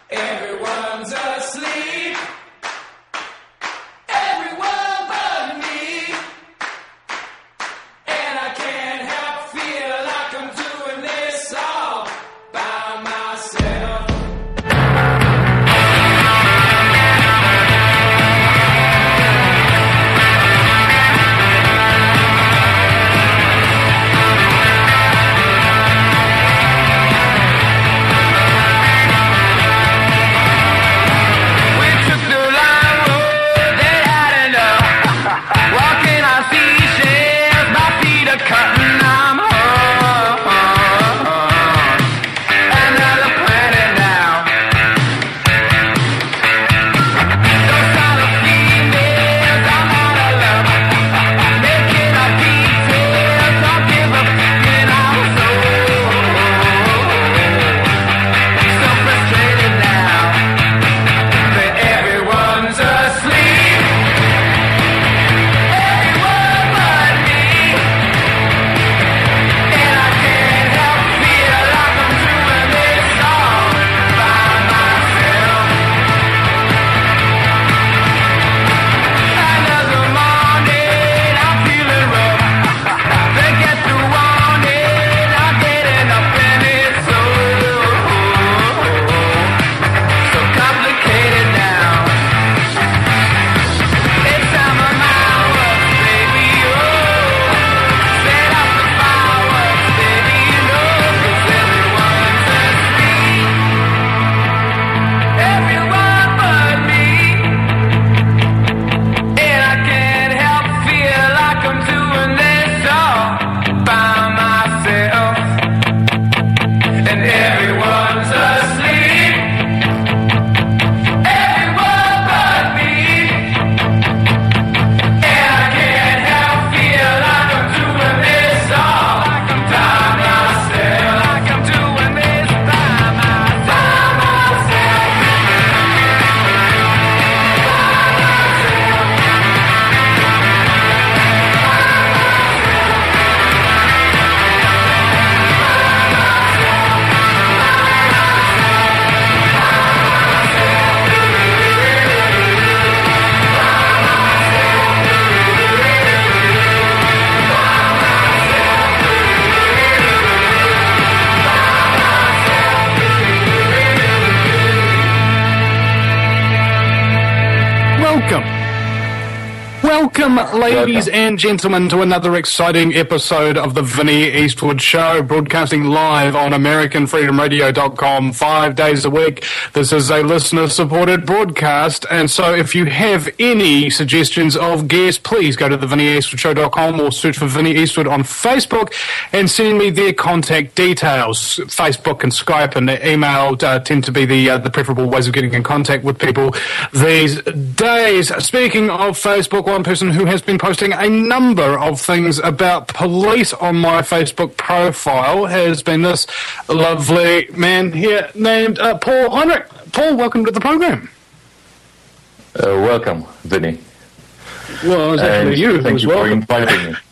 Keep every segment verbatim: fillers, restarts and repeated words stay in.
Everyone's asleep. Everyone but me. And I can't help feel like I'm doing this all by myself. Welcome, ladies and gentlemen, to another exciting episode of the Vinnie Eastwood Show, broadcasting live on American Freedom Radio dot com five days a week. This is a listener-supported broadcast, and so if you have any suggestions of guests, please go to the Vinnie Eastwood Show dot com or search for Vinnie Eastwood on Facebook and send me their contact details. Facebook and Skype and email uh, tend to be the uh, the preferable ways of getting in contact with people these days. Speaking of Facebook, one person who has been posting a number of things about police on my Facebook profile has been this lovely man here named uh, Paul Heinrich. Paul, welcome to the program. Uh, welcome, Vinny. Well, it's actually and you thank who's you welcome. for inviting me.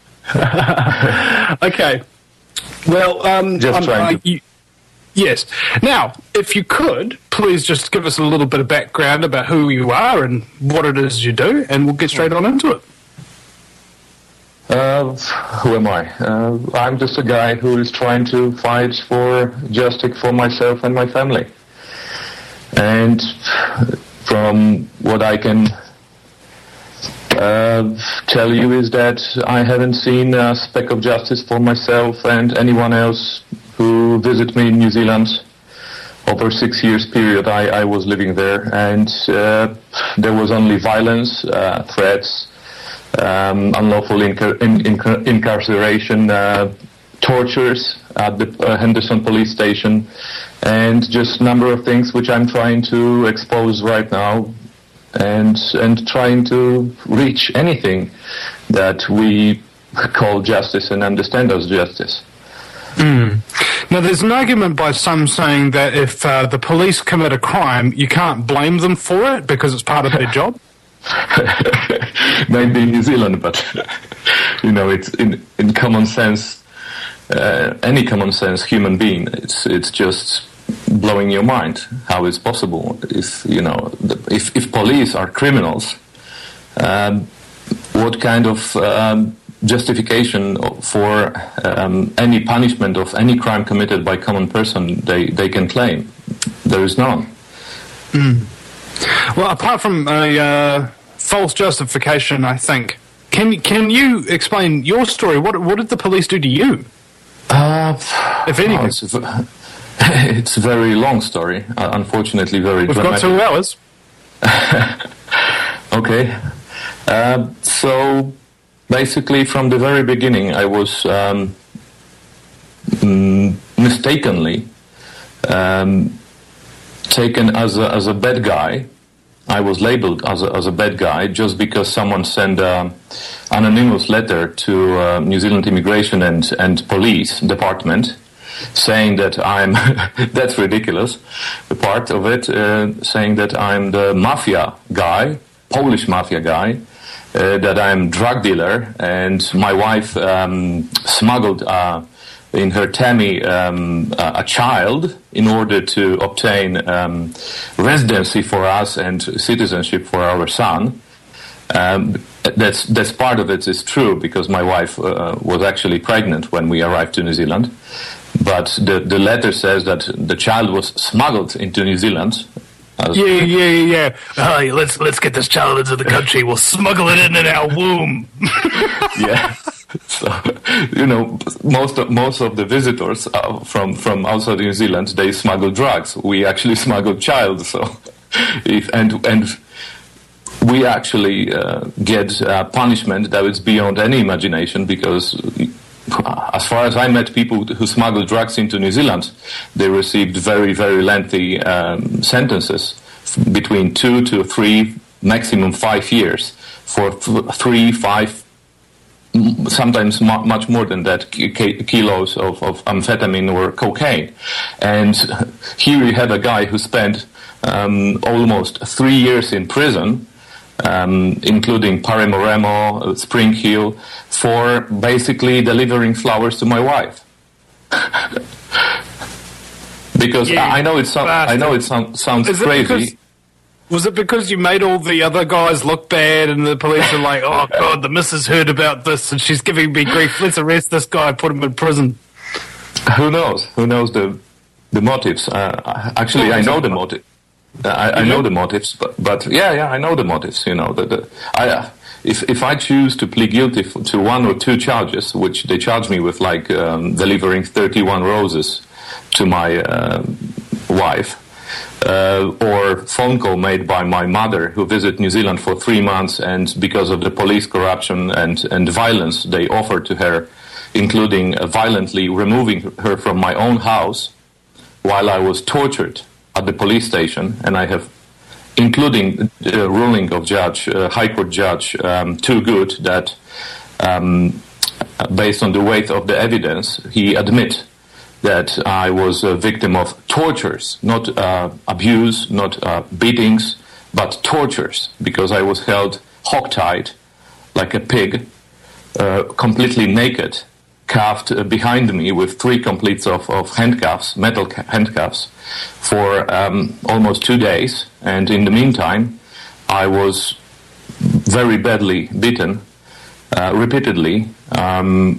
Okay. Well, um, Just I'm, trying uh, to... you, yes. Now, if you could, please just give us a little bit of background about who you are and what it is you do, and we'll get straight on into it. Uh, who am I? Uh, I'm just a guy who is trying to fight for justice for myself and my family. And from what I can uh, tell you is that I haven't seen a speck of justice for myself and anyone else who visit me in New Zealand. Over six years period I, I was living there, and uh, there was only violence, uh, threats, um, unlawful incar- in, in, incarceration, uh, tortures at the uh, Henderson police station, and just a number of things which I'm trying to expose right now, and and trying to reach anything that we call justice and understand as justice. Mm. Now, there's an argument by some saying that if uh, the police commit a crime, you can't blame them for it because it's part of their job. Maybe in New Zealand, but you know, it's in in common sense. Uh, any common sense human being, it's it's just blowing your mind. How is possible? If you know, if if police are criminals, um, what kind of um, justification for um, any punishment of any crime committed by common person they, they can claim? There is none. Mm. Well, apart from a uh, false justification, I think. Can can you explain your story? What what did the police do to you? Uh, if anything, oh, it's, a, it's a very long story. Uh, unfortunately, very. We've dramatic. got two hours. Okay. Uh, so basically, from the very beginning, I was um, mm, mistakenly um, taken as a, as a bad guy. I was labeled as a, as a bad guy just because someone sent an anonymous letter to uh, New Zealand Immigration and, and Police Department saying that I'm, that's ridiculous, the part of it, uh, saying that I'm the mafia guy, Polish mafia guy, uh, that I'm drug dealer, and my wife um, smuggled uh, in her tummy um, a, a child in order to obtain um, residency for us and citizenship for our son. Um, that's that's part of it is true because my wife uh, was actually pregnant when we arrived to New Zealand. But the the letter says that the child was smuggled into New Zealand. Yeah, yeah, yeah, yeah. Hey, let's let's get this child into the country. We'll smuggle it in in our womb. Yeah. So, you know, most of, most of the visitors uh, from, from outside New Zealand, they smuggle drugs. We actually smuggle child, so if, and and we actually uh, get uh, punishment that is beyond any imagination because, uh, as far as I met people who smuggle drugs into New Zealand, they received very very lengthy um, sentences between two to three, maximum five years for th- three, five. Sometimes mu- much more than that, ki- kilos of, of amphetamine or cocaine. And here you have a guy who spent um, almost three years in prison, um, including Paramoremo, uh, Spring Hill, for basically delivering flowers to my wife. Because yeah, I know it, so- I know it so- sounds Is it crazy. Because- Was it because you made all the other guys look bad and the police are like, oh, God, the missus heard about this and she's giving me grief. Let's arrest this guy, put him in prison. Who knows? Who knows the the motives? Uh, actually, I know the motive. Uh, I, I know the motives, but, but yeah, yeah, I know the motives. You know, the, the, I, uh, if if I choose to plead guilty f- to one or two charges, which they charge me with, like um, delivering thirty-one roses to my uh, wife. Uh, or phone call made by my mother who visited New Zealand for three months and because of the police corruption and, and violence they offered to her, including uh, violently removing her from my own house while I was tortured at the police station, and I have, including the ruling of judge, uh, High Court Judge um, Too Good, that um, based on the weight of the evidence, he admit that I was a victim of tortures, not uh, abuse, not uh, beatings, but tortures, because I was held hogtied like a pig, uh, completely naked, cuffed uh, behind me with three completes of, of handcuffs, metal ca- handcuffs, for um, almost two days. And in the meantime, I was very badly beaten, uh, repeatedly, um,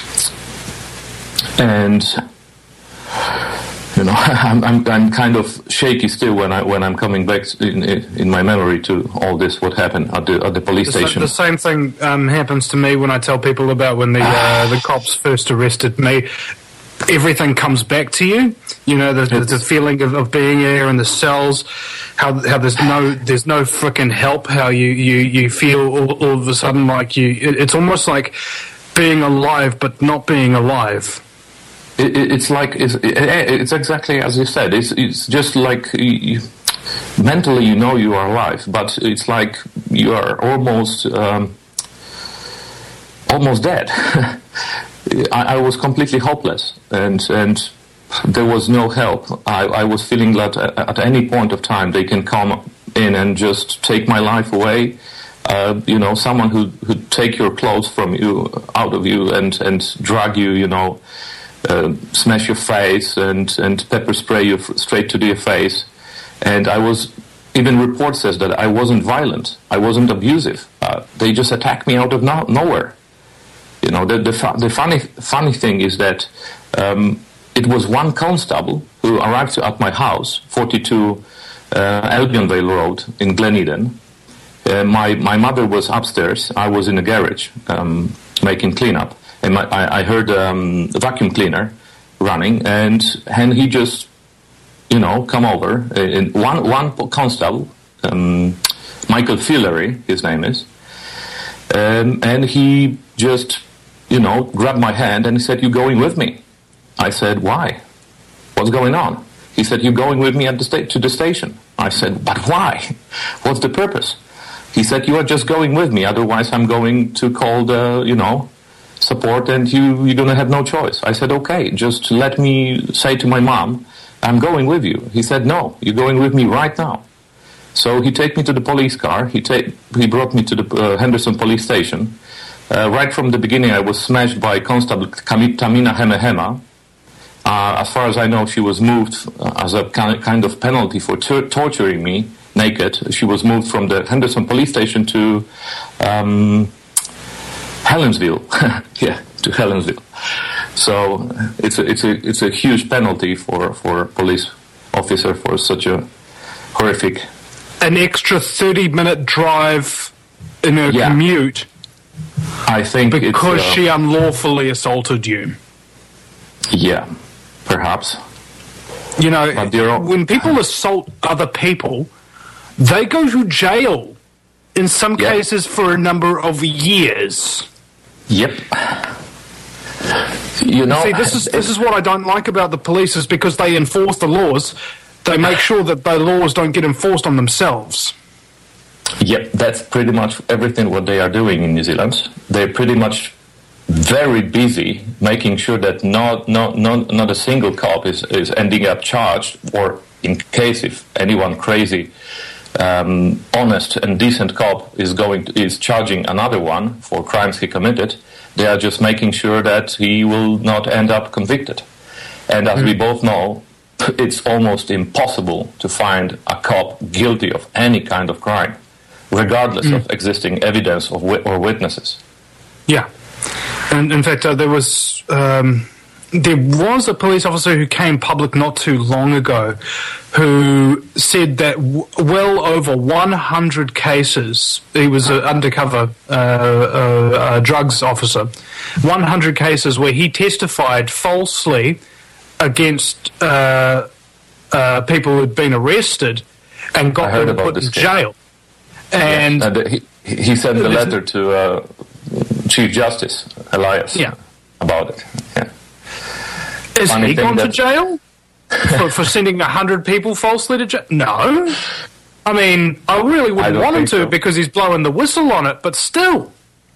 and you know, I'm, I'm I'm kind of shaky still when I when I'm coming back in in my memory to all this what happened at the at the police the, station. The same thing um, happens to me when I tell people about when the uh, the cops first arrested me. Everything comes back to you. You know, the, the, the feeling of, of being there in the cells, how how there's no there's no frickin' help. How you you you feel all, all of a sudden like you. It, it's almost like being alive but not being alive. It, it, it's like it's, it, it's exactly as you said. It's it's just like you, mentally you know you are alive, but it's like you are almost um, almost dead. I, I was completely hopeless, and and there was no help. I, I was feeling that at any point of time they can come in and just take my life away. Uh, you know, someone who who take your clothes from you, out of you, and and drag you, you know, uh, smash your face and, and pepper spray you f- straight to your face. And I was, even report says that I wasn't violent, I wasn't abusive. Uh, they just attacked me out of no- nowhere. You know, the the, fu- the funny funny thing is that um, it was one constable who arrived at my house, forty-two uh, Albionvale Road in Glen Eden. Uh, my my mother was upstairs. I was in a garage um, making cleanup, and my, I, I heard um, a vacuum cleaner running, and and he just, you know, come over. And one one constable, um, Michael Fillery, his name is, um, and he just, you know, grabbed my hand and he said, "You going with me?" I said, "Why? What's going on?" He said, "You're going with me at the sta- to the station." I said, "But why? What's the purpose?" He said, "You are just going with me, otherwise I'm going to call the, you know, support and you, you're going to have no choice." I said, "Okay, just let me say to my mom, I'm going with you." He said, "No, you're going with me right now." So he take me to the police car. He take, he brought me to the uh, Henderson police station. Uh, right from the beginning, I was smashed by Constable Tamina Hemehema. Uh, as far as I know, she was moved uh, as a kind of penalty for tor- torturing me naked. She was moved from the Henderson police station to um, Helensville. yeah, to Helensville. So it's a, it's a it's a huge penalty for, for a police officer for such a horrific. An extra thirty-minute drive in her Yeah. commute I think because it's, uh, she unlawfully assaulted you. Yeah, perhaps. You know, But they're all- when people assault other people, they go to jail, in some Yeah. cases for a number of years. Yep. You know, See, this is this is what I don't like about the police, is because they enforce the laws, they make sure that the laws don't get enforced on themselves. Yep, that's pretty much everything what they are doing in New Zealand. They're pretty much very busy making sure that not not not, not a single cop is, is ending up charged, or in case if anyone crazy, um, honest and decent cop is going to, is charging another one for crimes he committed, they are just making sure that he will not end up convicted. And as mm. we both know, it's almost impossible to find a cop guilty of any kind of crime, regardless mm. of existing evidence of wi- or witnesses. Yeah. And in fact, uh, there was um, there was a police officer who came public not too long ago who said that w- well over one hundred cases, he was an undercover uh, uh, uh, drugs officer, one hundred cases where he testified falsely against uh, uh, people who had been arrested and got them put in jail. And, yes. and he, he sent the letter to uh, Chief Justice Elias yeah. about it. Yeah. Is Funny he gone that... to jail for, for sending one hundred people falsely to jail? No. I mean, I really wouldn't I want him to so. because he's blowing the whistle on it, but still.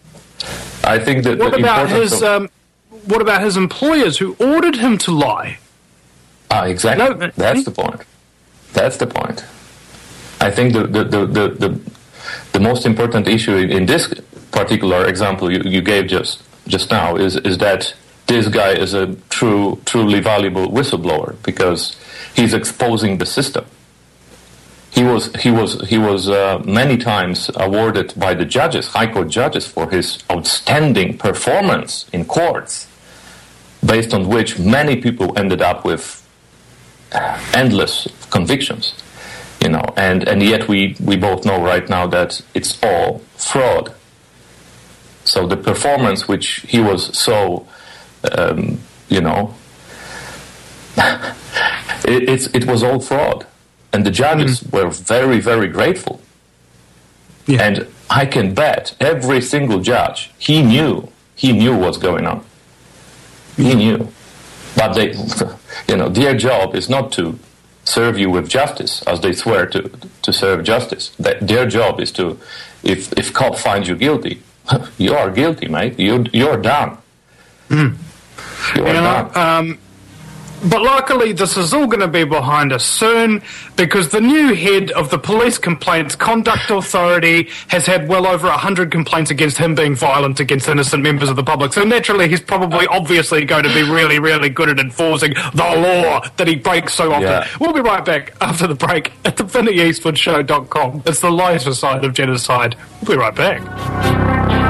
I think that What the about his of... um, what about his employers who ordered him to lie? Ah, exactly. No, That's the point. That's the point. I think the the, the, the, the, the most important issue in, in this particular example you, you gave just just now is is that this guy is a true truly valuable whistleblower because he's exposing the system. He was he was he was uh, many times awarded by the judges, high court judges, for his outstanding performance in courts, based on which many people ended up with endless convictions. You know, and, and yet we, we both know right now that it's all fraud. So the performance which he was so, um, you know, it, it's, it was all fraud. And the judges mm. were very, very grateful. Yeah. And I can bet every single judge, he knew, he knew what's going on. He knew. But they, you know, their job is not to serve you with justice, as they swear to to serve justice. Their job is to, if if cop finds you guilty, you are guilty, mate. You you're done. Mm. You are you know, done. Um, But luckily, this is all going to be behind us soon, because the new head of the Police Complaints Conduct Authority has had well over one hundred complaints against him being violent against innocent members of the public. So naturally, he's probably obviously going to be really, really good at enforcing the law that he breaks so often. Yeah. We'll be right back after the break at the Vinnie Eastwood Show dot com. It's the lighter side of genocide. We'll be right back.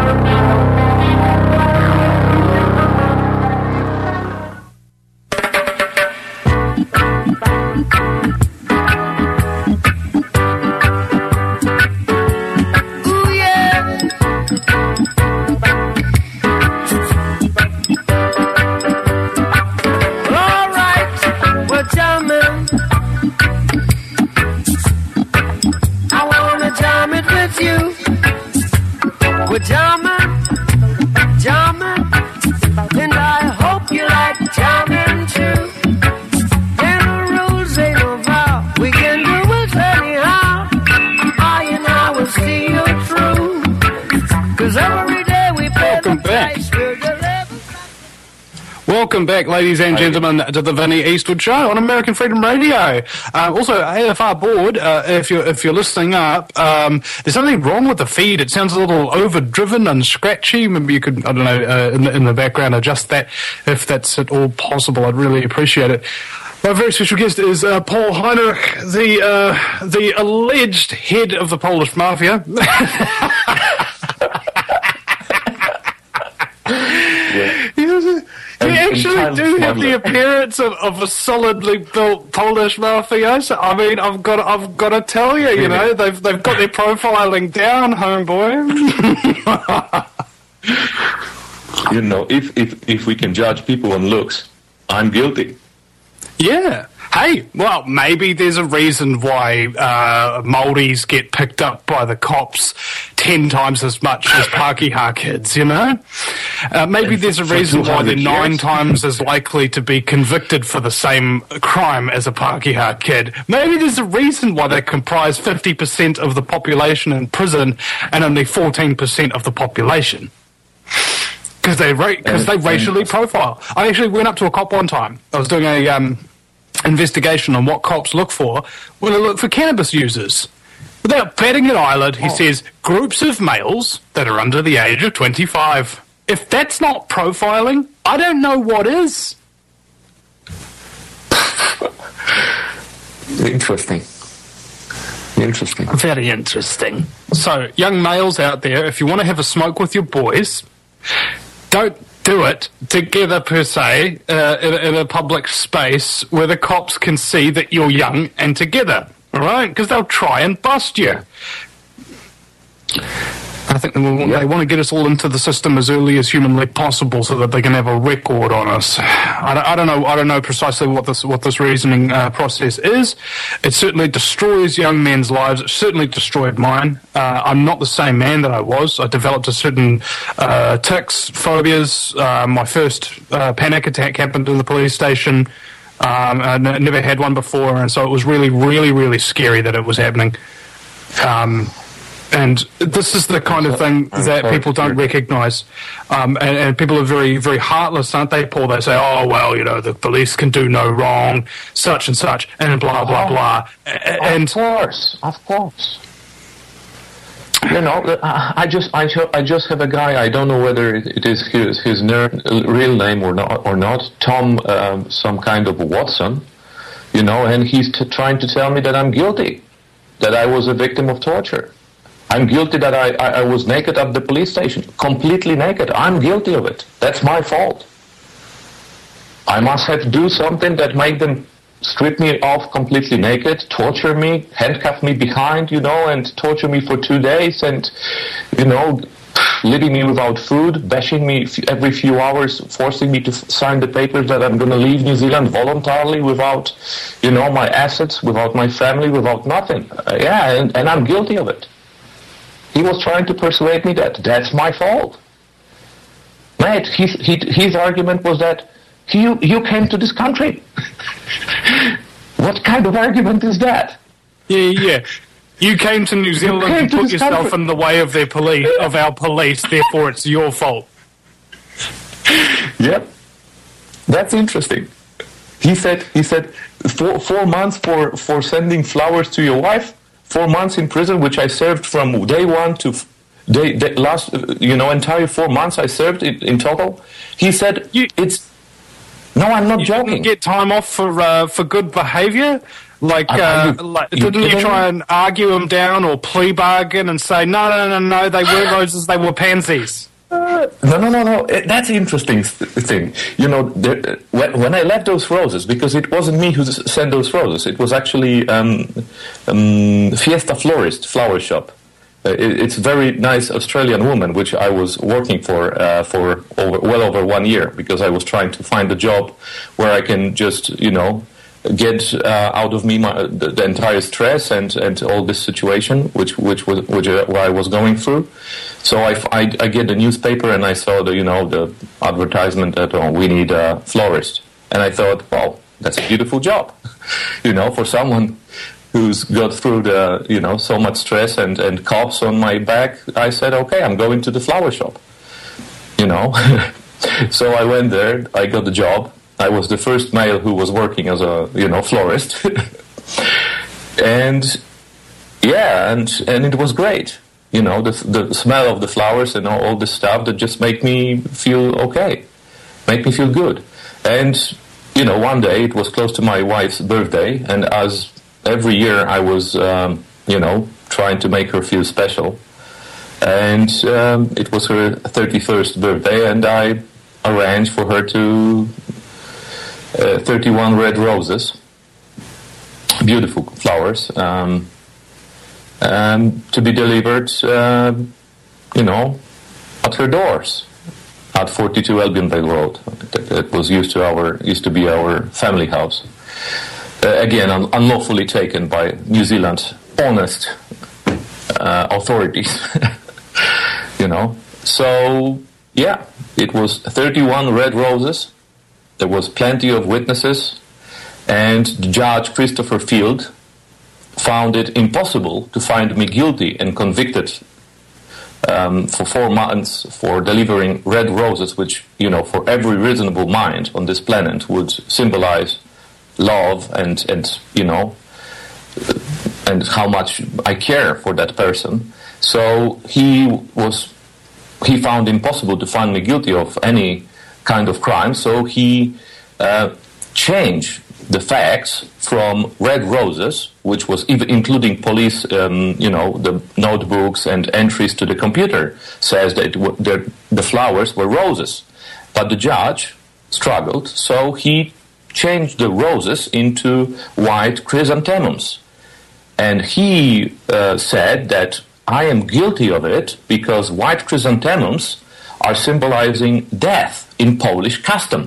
Welcome back, ladies and gentlemen, to the Vinnie Eastwood Show on American Freedom Radio. Uh, also, A F R board, uh, if you're if you're listening up, um, there's something wrong with the feed. It sounds a little overdriven and scratchy. Maybe you could, I don't know, uh, in, the, in the background adjust that if that's at all possible. I'd really appreciate it. My very special guest is uh, Paul Heinrich, the uh, the alleged head of the Polish Mafia. Yeah. You actually do have the appearance of, of a solidly built Polish mafioso. I mean, I've got, I've got to tell you, you know, they've they've got their profiling down, homeboy. You know, if if if we can judge people on looks, I'm guilty. Yeah. Hey, well, maybe there's a reason why uh, Māoris get picked up by the cops ten times as much as Pākehā kids, you know? Uh, maybe there's a reason why they're nine times as likely to be convicted for the same crime as a Pākehā kid. Maybe there's a reason why they comprise fifty percent of the population in prison and only fourteen percent of the population. Because they, ra- cause they racially profile. I actually went up to a cop one time. I was doing a... Um, investigation on what cops look for when they look for cannabis users. Without batting an eyelid, he oh. says groups of males that are under the age of twenty-five. If that's not profiling, I don't know what is. Interesting. Interesting. Very interesting. So, young males out there, if you want to have a smoke with your boys, don't do it together per se uh, in, in a public space where the cops can see that you're young and together, all right? Because they'll try and bust you. I think they, will, yep. they want to get us all into the system as early as humanly possible so that they can have a record on us. I don't, I don't know. I don't know precisely what this what this reasoning uh, process is. It certainly destroys young men's lives. It certainly destroyed mine. Uh, I'm not the same man that I was. I developed a certain uh, tics, phobias. Uh, my first uh, panic attack happened in the police station. Um, I n- never had one before, and so it was really, really, really scary that it was happening. Um, And this is the kind of thing that people don't recognise. Um, and, and people are very, very heartless, aren't they, Paul? They say, oh, well, you know, the police can do no wrong, such and such, and blah, blah, blah. And of course, of course. You know, I just, I, I just have a guy. I don't know whether it is his his real name or not, or not. Tom, um, some kind of Watson. You know, and he's t- trying to tell me that I'm guilty, that I was a victim of torture. I'm guilty that I, I, I was naked at the police station, completely naked. I'm guilty of it. That's my fault. I must have to do something that made them strip me off completely naked, torture me, handcuff me behind, you know, and torture me for two days and, you know, leaving me without food, bashing me every few hours, forcing me to sign the papers that I'm going to leave New Zealand voluntarily without, you know, my assets, without my family, without nothing. Uh, yeah, and, and I'm guilty of it. He was trying to persuade me that that's my fault. Mate, his, he, his argument was that you, you came to this country. What kind of argument is that? Yeah, yeah. You came to New Zealand and put yourself country. in the way of their police, of our police, therefore it's your fault. Yep. That's interesting. He said, he said, four, four months for, for sending flowers to your wife, four months in prison, which I served from day one to day, day last, you know, entire four months I served in, in total. He said, You- it's, no, I'm not You joking. didn't get time off for uh, for good behaviour? Like, Are- are uh, you- like you didn't you kidding try me? and argue him down or plea bargain and say, no, no, no, no, they weren't roses, they were pansies? Uh, no, no, no, no. Eh, That's the interesting th- thing. You know, there, when, when I left those roses, because it wasn't me who s- sent those roses, it was actually um, um, Fiesta Florist flower shop. Uh, it, it's a very nice Australian woman, which I was working for uh, for over, well over one year, because I was trying to find a job where I can just, you know, get uh, out of me my, the, the entire stress and, and all this situation which which was which uh, I was going through. So I, I, I get the newspaper and I saw the you know the advertisement that oh, we need a florist, and I thought, wow, that's a beautiful job, you know, for someone who's got through the you know so much stress and, and cops on my back. I said, okay, I'm going to the flower shop, you know. So I went there, I got the job. I was the first male who was working as a, you know, florist. And, yeah, and and it was great. You know, the the smell of the flowers and all, all this stuff that just make me feel okay, make me feel good. And, you know, one day it was close to my wife's birthday, and as every year I was, um, you know, trying to make her feel special. And um, it was her thirty-first birthday, and I arranged for her to Uh, thirty-one red roses, beautiful flowers, um, um, to be delivered, uh, you know, at her doors at forty-two Albionvale Road. It was used to our used to be our family house. Uh, again, un- unlawfully taken by New Zealand honest uh, authorities. You know, so yeah, it was thirty-one red roses. There was plenty of witnesses, and Judge Christopher Field found it impossible to find me guilty and convicted um, for four months for delivering red roses, which, you know, for every reasonable mind on this planet would symbolize love and, and you know, and how much I care for that person. So he was, he found impossible to find me guilty of any kind of crime, so he uh, changed the facts from red roses, which was even including police, um, you know, the notebooks and entries to the computer, says that it w- the, the flowers were roses. But the judge struggled, so he changed the roses into white chrysanthemums. And he uh, said that I am guilty of it because white chrysanthemums are symbolizing death in Polish custom.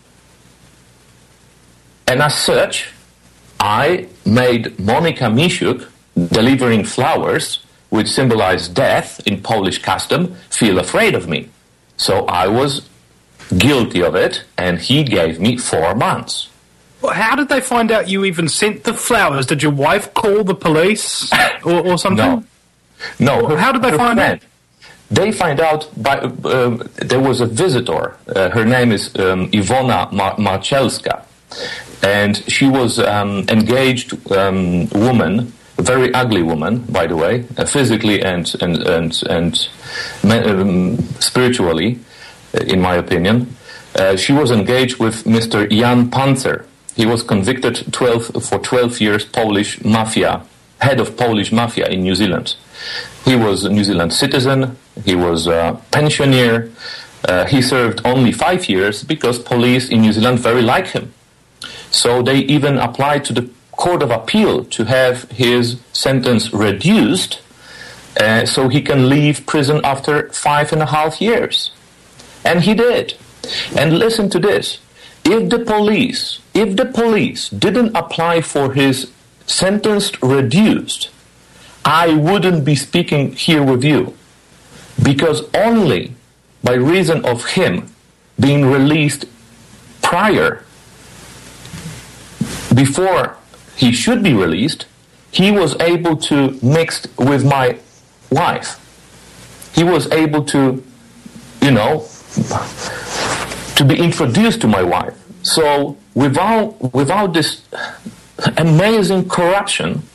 And as such, I made Monika Misiuk, delivering flowers which symbolize death in Polish custom, feel afraid of me. So I was guilty of it, and he gave me four months. Well, how did they find out you even sent the flowers? Did your wife call the police or, or something? No. No. Well, how did they her find friend, out? They find out by, uh, there was a visitor. Uh, her name is um, Iwona Mar- Marczelska. And she was um, engaged um, woman, a very ugly woman, by the way, uh, physically and and and, and um, spiritually, in my opinion. Uh, she was engaged with Mister Jan Panzer. He was convicted twelve for twelve years Polish mafia, head of Polish mafia in New Zealand. He was a New Zealand citizen. He was a pensioner. Uh, he served only five years because police in New Zealand very like him. So they even applied to the Court of Appeal to have his sentence reduced uh, so he can leave prison after five and a half years. And he did. And listen to this. If the police, if the police didn't apply for his sentence reduced, I wouldn't be speaking here with you. Because only by reason of him being released prior, before he should be released, he was able to mix with my wife. He was able to, you know, to be introduced to my wife. So without without this amazing corruption,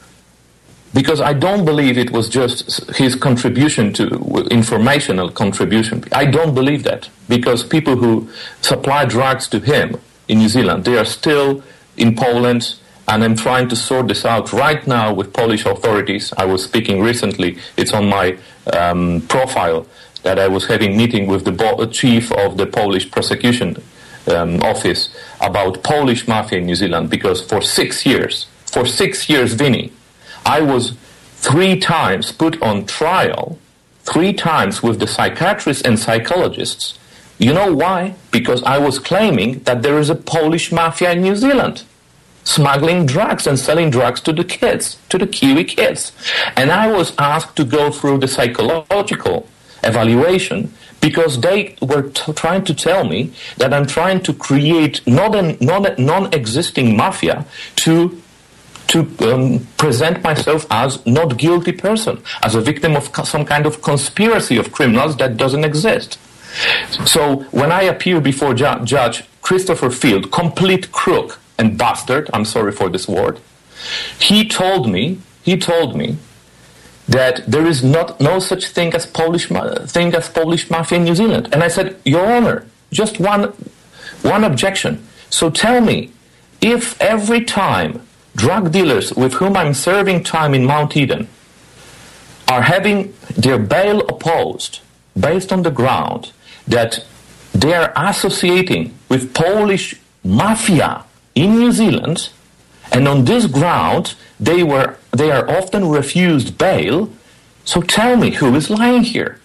because I don't believe it was just his contribution to informational contribution. I don't believe that, because people who supply drugs to him in New Zealand, they are still in Poland, and I'm trying to sort this out right now with Polish authorities. I was speaking recently, it's on my um, profile, that I was having meeting with the bo- chief of the Polish prosecution um, office about Polish mafia in New Zealand, because for six years, for six years, Vinny, I was three times put on trial, three times with the psychiatrists and psychologists. You know why? Because I was claiming that there is a Polish mafia in New Zealand, smuggling drugs and selling drugs to the kids, to the Kiwi kids. And I was asked to go through the psychological evaluation because they were t- trying to tell me that I'm trying to create not a non- non-existing mafia to to um, present myself as not guilty person, as a victim of co- some kind of conspiracy of criminals that doesn't exist. So when I appear before ju- Judge Christopher Field, complete crook and bastard, I'm sorry for this word, he told me, he told me that there is not no such thing as Polish ma- thing as Polish mafia in New Zealand. And I said, Your Honor, just one one objection. So tell me, if every time drug dealers with whom I'm serving time in Mount Eden are having their bail opposed based on the ground that they are associating with Polish mafia in New Zealand, and on this ground they were they are often refused bail, so tell me who is lying here?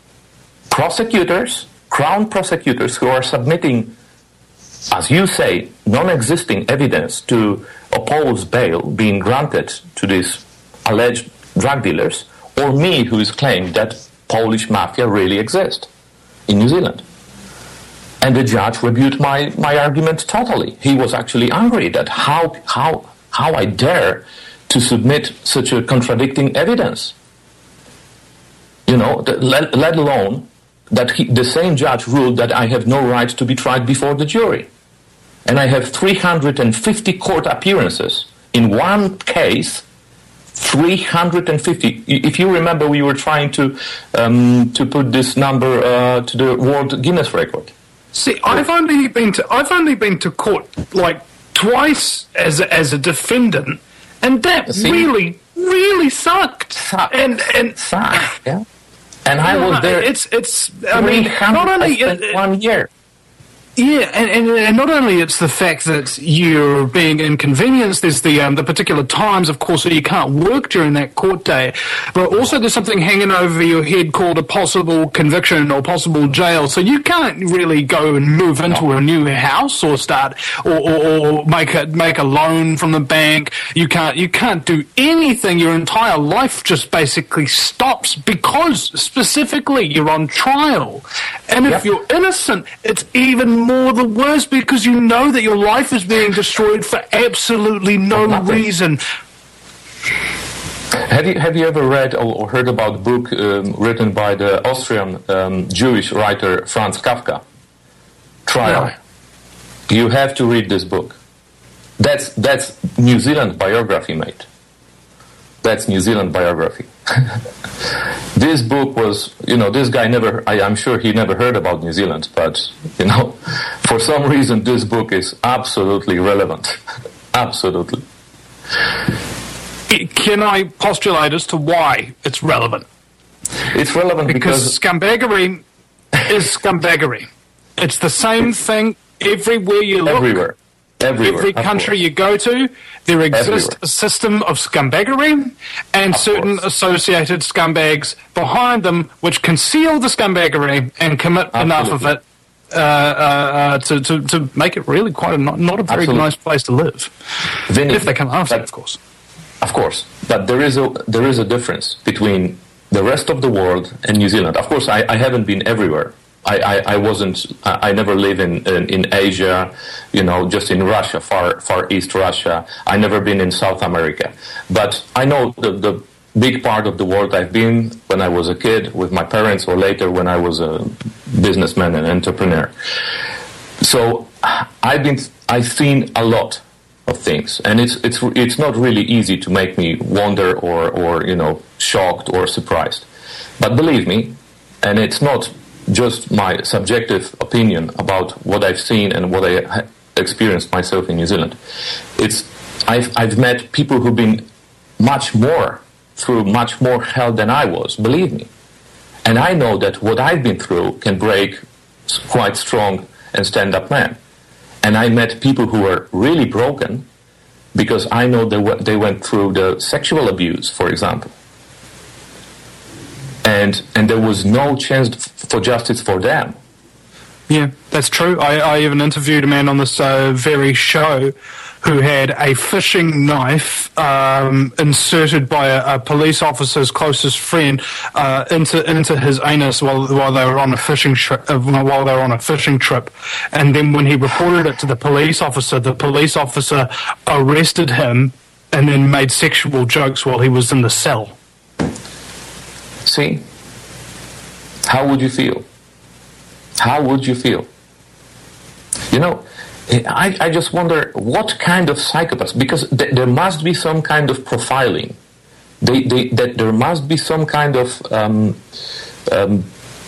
Prosecutors, Crown prosecutors who are submitting, as you say, non-existing evidence to oppose bail being granted to these alleged drug dealers, or me who is claiming that Polish mafia really exists in New Zealand. And the judge rebuked my, my argument totally. He was actually angry that how how how I dare to submit such a contradicting evidence. You know, let, let alone that he, the same judge ruled that I have no right to be tried before the jury. And I have three hundred fifty court appearances. In one case, three hundred fifty. If you remember, we were trying to um, to put this number uh, to the World Guinness Record. See, I've only been to I've only been to court like twice as a, as a defendant, and that See? really really sucked. Sucked. And and Sucked, yeah. And I was there. It's it's. I mean, not only it, one year. Yeah, and, and, and not only it's the fact that you're being inconvenienced, there's the um, the particular times, of course, that you can't work during that court day, but also there's something hanging over your head called a possible conviction or possible jail, so you can't really go and move into a new house or start or, or, or make a make a loan from the bank. You can't you can't do anything. Your entire life just basically stops because specifically you're on trial, and if Yep. you're innocent, it's even more the worse because you know that your life is being destroyed for absolutely no Nothing. reason. Have you have you ever read or, or heard about the book um, written by the Austrian um, Jewish writer Franz Kafka? Trial. No. You have to read this book. That's that's New Zealand biography, mate. That's New Zealand biography. This book was, you know, this guy never, I, I'm sure he never heard about New Zealand, but, you know, for some reason this book is absolutely relevant. Absolutely. Can I postulate as to why it's relevant? It's relevant Because because, scumbaggery is scumbaggery. It's the same thing everywhere you look. everywhere. Everywhere. Every of country course. you go to, there exists Everywhere. a system of scumbaggery and Of certain course. associated scumbags behind them which conceal the scumbaggery and commit enough of Absolutely. it uh, uh, to, to, to make it really quite a not, not a very Absolutely. nice place to live. Vinny, If they come after, that- of course. Of course, but there is a there is a difference between the rest of the world and New Zealand. Of course, I, I haven't been everywhere. I, I, I wasn't. I, I never live in, in in Asia. You know, just in Russia, far far east Russia. I never been in South America, but I know the the big part of the world I've been when I was a kid with my parents, or later when I was a businessman and entrepreneur. so I've been, I've seen a lot of things, and it's it's it's not really easy to make me wonder or or you know shocked or surprised. But believe me, and it's not just my subjective opinion about what I've seen and what I ha- experienced myself in New Zealand. It's I've I've met people who've been much more through much more hell than I was. Believe me, and I know that what I've been through can break quite strong and stand-up men. And I met people who were really broken because I know they, w- they went through the sexual abuse, for example. And and there was no chance f- for justice for them. Yeah, that's true. I, I even interviewed a man on this uh, very show who had a fishing knife um, inserted by a, a police officer's closest friend uh, into into his anus while while they were on a fishing trip. Uh, while they were on a fishing trip, and then when he reported it to the police officer, the police officer arrested him and then made sexual jokes while he was in the cell. See, how would you feel? How would you feel? You know, I, I just wonder what kind of psychopaths, because th- there must be some kind of profiling. They, they, that there must be some kind of... Um, um,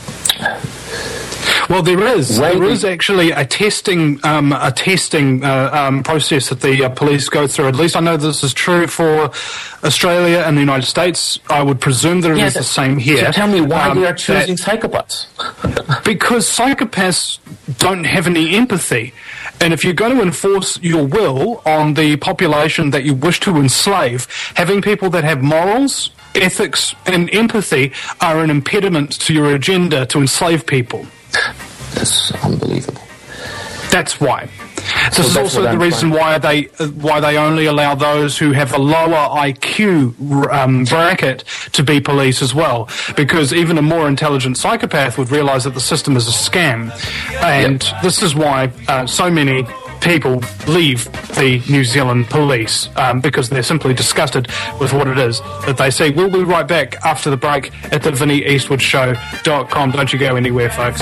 well, there is. There is actually a testing, um, a testing uh, um, process that the uh, police go through. At least I know this is true for Australia and the United States. I would presume that it yeah, is the same here. So tell me why um, they are choosing that, psychopaths. Because psychopaths don't have any empathy. And if you're going to enforce your will on the population that you wish to enslave, having people that have morals, ethics, and empathy are an impediment to your agenda to enslave people. That's unbelievable. That's why. This So is that's also what the I'm reason why they uh, why they only allow those who have a lower I Q um, bracket to be police as well, because even a more intelligent psychopath would realise that the system is a scam, and Yep. this is why uh, so many people leave the New Zealand police um, because they're simply disgusted with what it is that they see. We'll be right back after the break at the Vinnie Eastwood Show dot com. Don't you go anywhere, folks.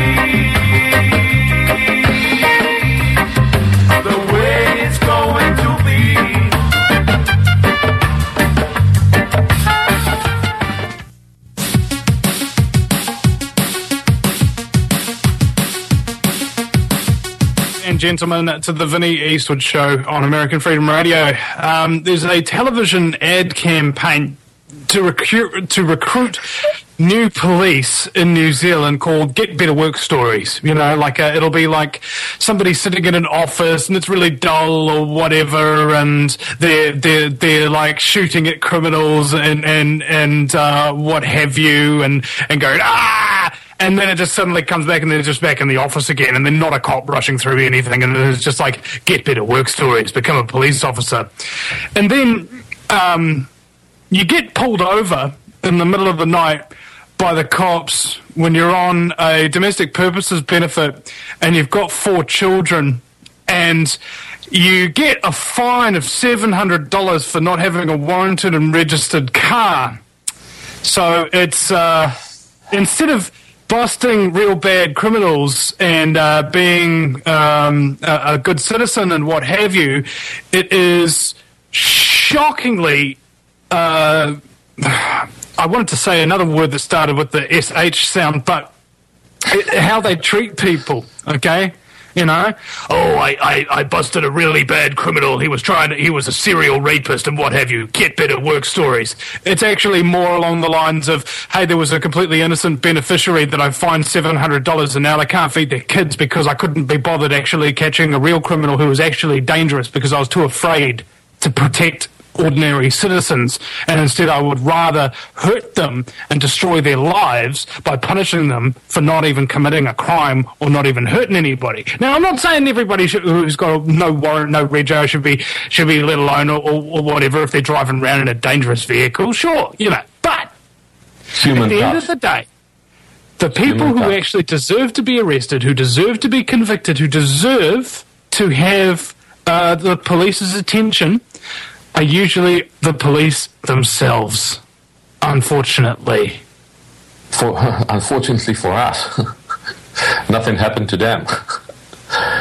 The way it's going to be. And gentlemen, to the Vinnie Eastwood Show on American Freedom Radio. Um, there's a television ad campaign to recruit to recruit new police in New Zealand called Get Better Work Stories. You know, like uh, it'll be like somebody sitting in an office and it's really dull or whatever, and they're they're they're like shooting at criminals and and and uh, what have you, and and going ah. And then it just suddenly comes back and they're just back in the office again, and they're not a cop rushing through anything, and it's just like, get better work stories, become a police officer. And then um, you get pulled over in the middle of the night by the cops when you're on a domestic purposes benefit and you've got four children, and you get a fine of seven hundred dollars for not having a warranted and registered car. So it's, uh, instead of busting real bad criminals and uh, being um, a, a good citizen and what have you, it is shockingly, uh, I wanted to say another word that started with the S H sound, but it, how they treat people, okay? You know, oh, I, I, I busted a really bad criminal. He was trying to, he was a serial rapist and what have you. Get better work stories. It's actually more along the lines of, hey, there was a completely innocent beneficiary that I fined seven hundred dollars and now they can't feed their kids because I couldn't be bothered actually catching a real criminal who was actually dangerous because I was too afraid to protect ordinary citizens, and instead I would rather hurt them and destroy their lives by punishing them for not even committing a crime or not even hurting anybody. Now, I'm not saying everybody should, who's got no warrant, no rego, should be should be let alone or, or, or whatever if they're driving around in a dangerous vehicle. Sure, you know, but Human at the end touch. of the day, the people Human who touch. actually deserve to be arrested, who deserve to be convicted, who deserve to have uh, the police's attention are usually the police themselves, unfortunately. For, unfortunately for us, nothing happened to them.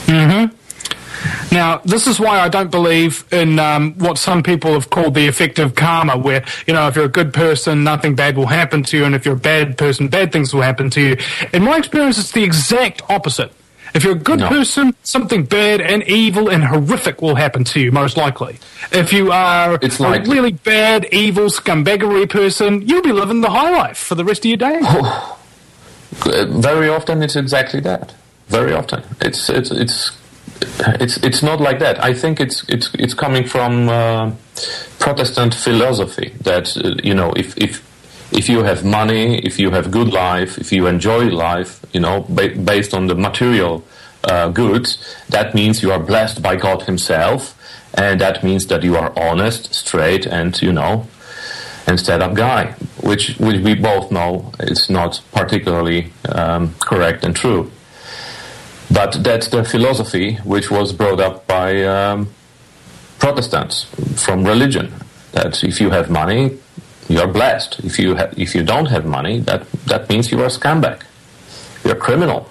Mm-hmm. Now, this is why I don't believe in um, what some people have called the effect of karma, where, you know, if you're a good person, nothing bad will happen to you, and if you're a bad person, bad things will happen to you. In my experience, it's the exact opposite. If you're a good No. person, something bad and evil and horrific will happen to you, most likely. If you are It's a like- really bad, evil, scumbaggery person, you'll be living the high life for the rest of your days. Uh, Very often, it's exactly that. Very often, it's it's it's it's it's not like that. I think it's it's it's coming from uh, Protestant philosophy that uh, you know if if if you have money, if you have good life, if you enjoy life, you know, ba- based on the material uh, goods, that means you are blessed by God Himself, and that means that you are honest, straight, and you know, and stand-up guy, which which we both know is not particularly um, correct and true. But that's the philosophy which was brought up by um, Protestants from religion. That if you have money, you are blessed. If you ha- if you don't have money, that that means you are a scumbag. You're a criminal.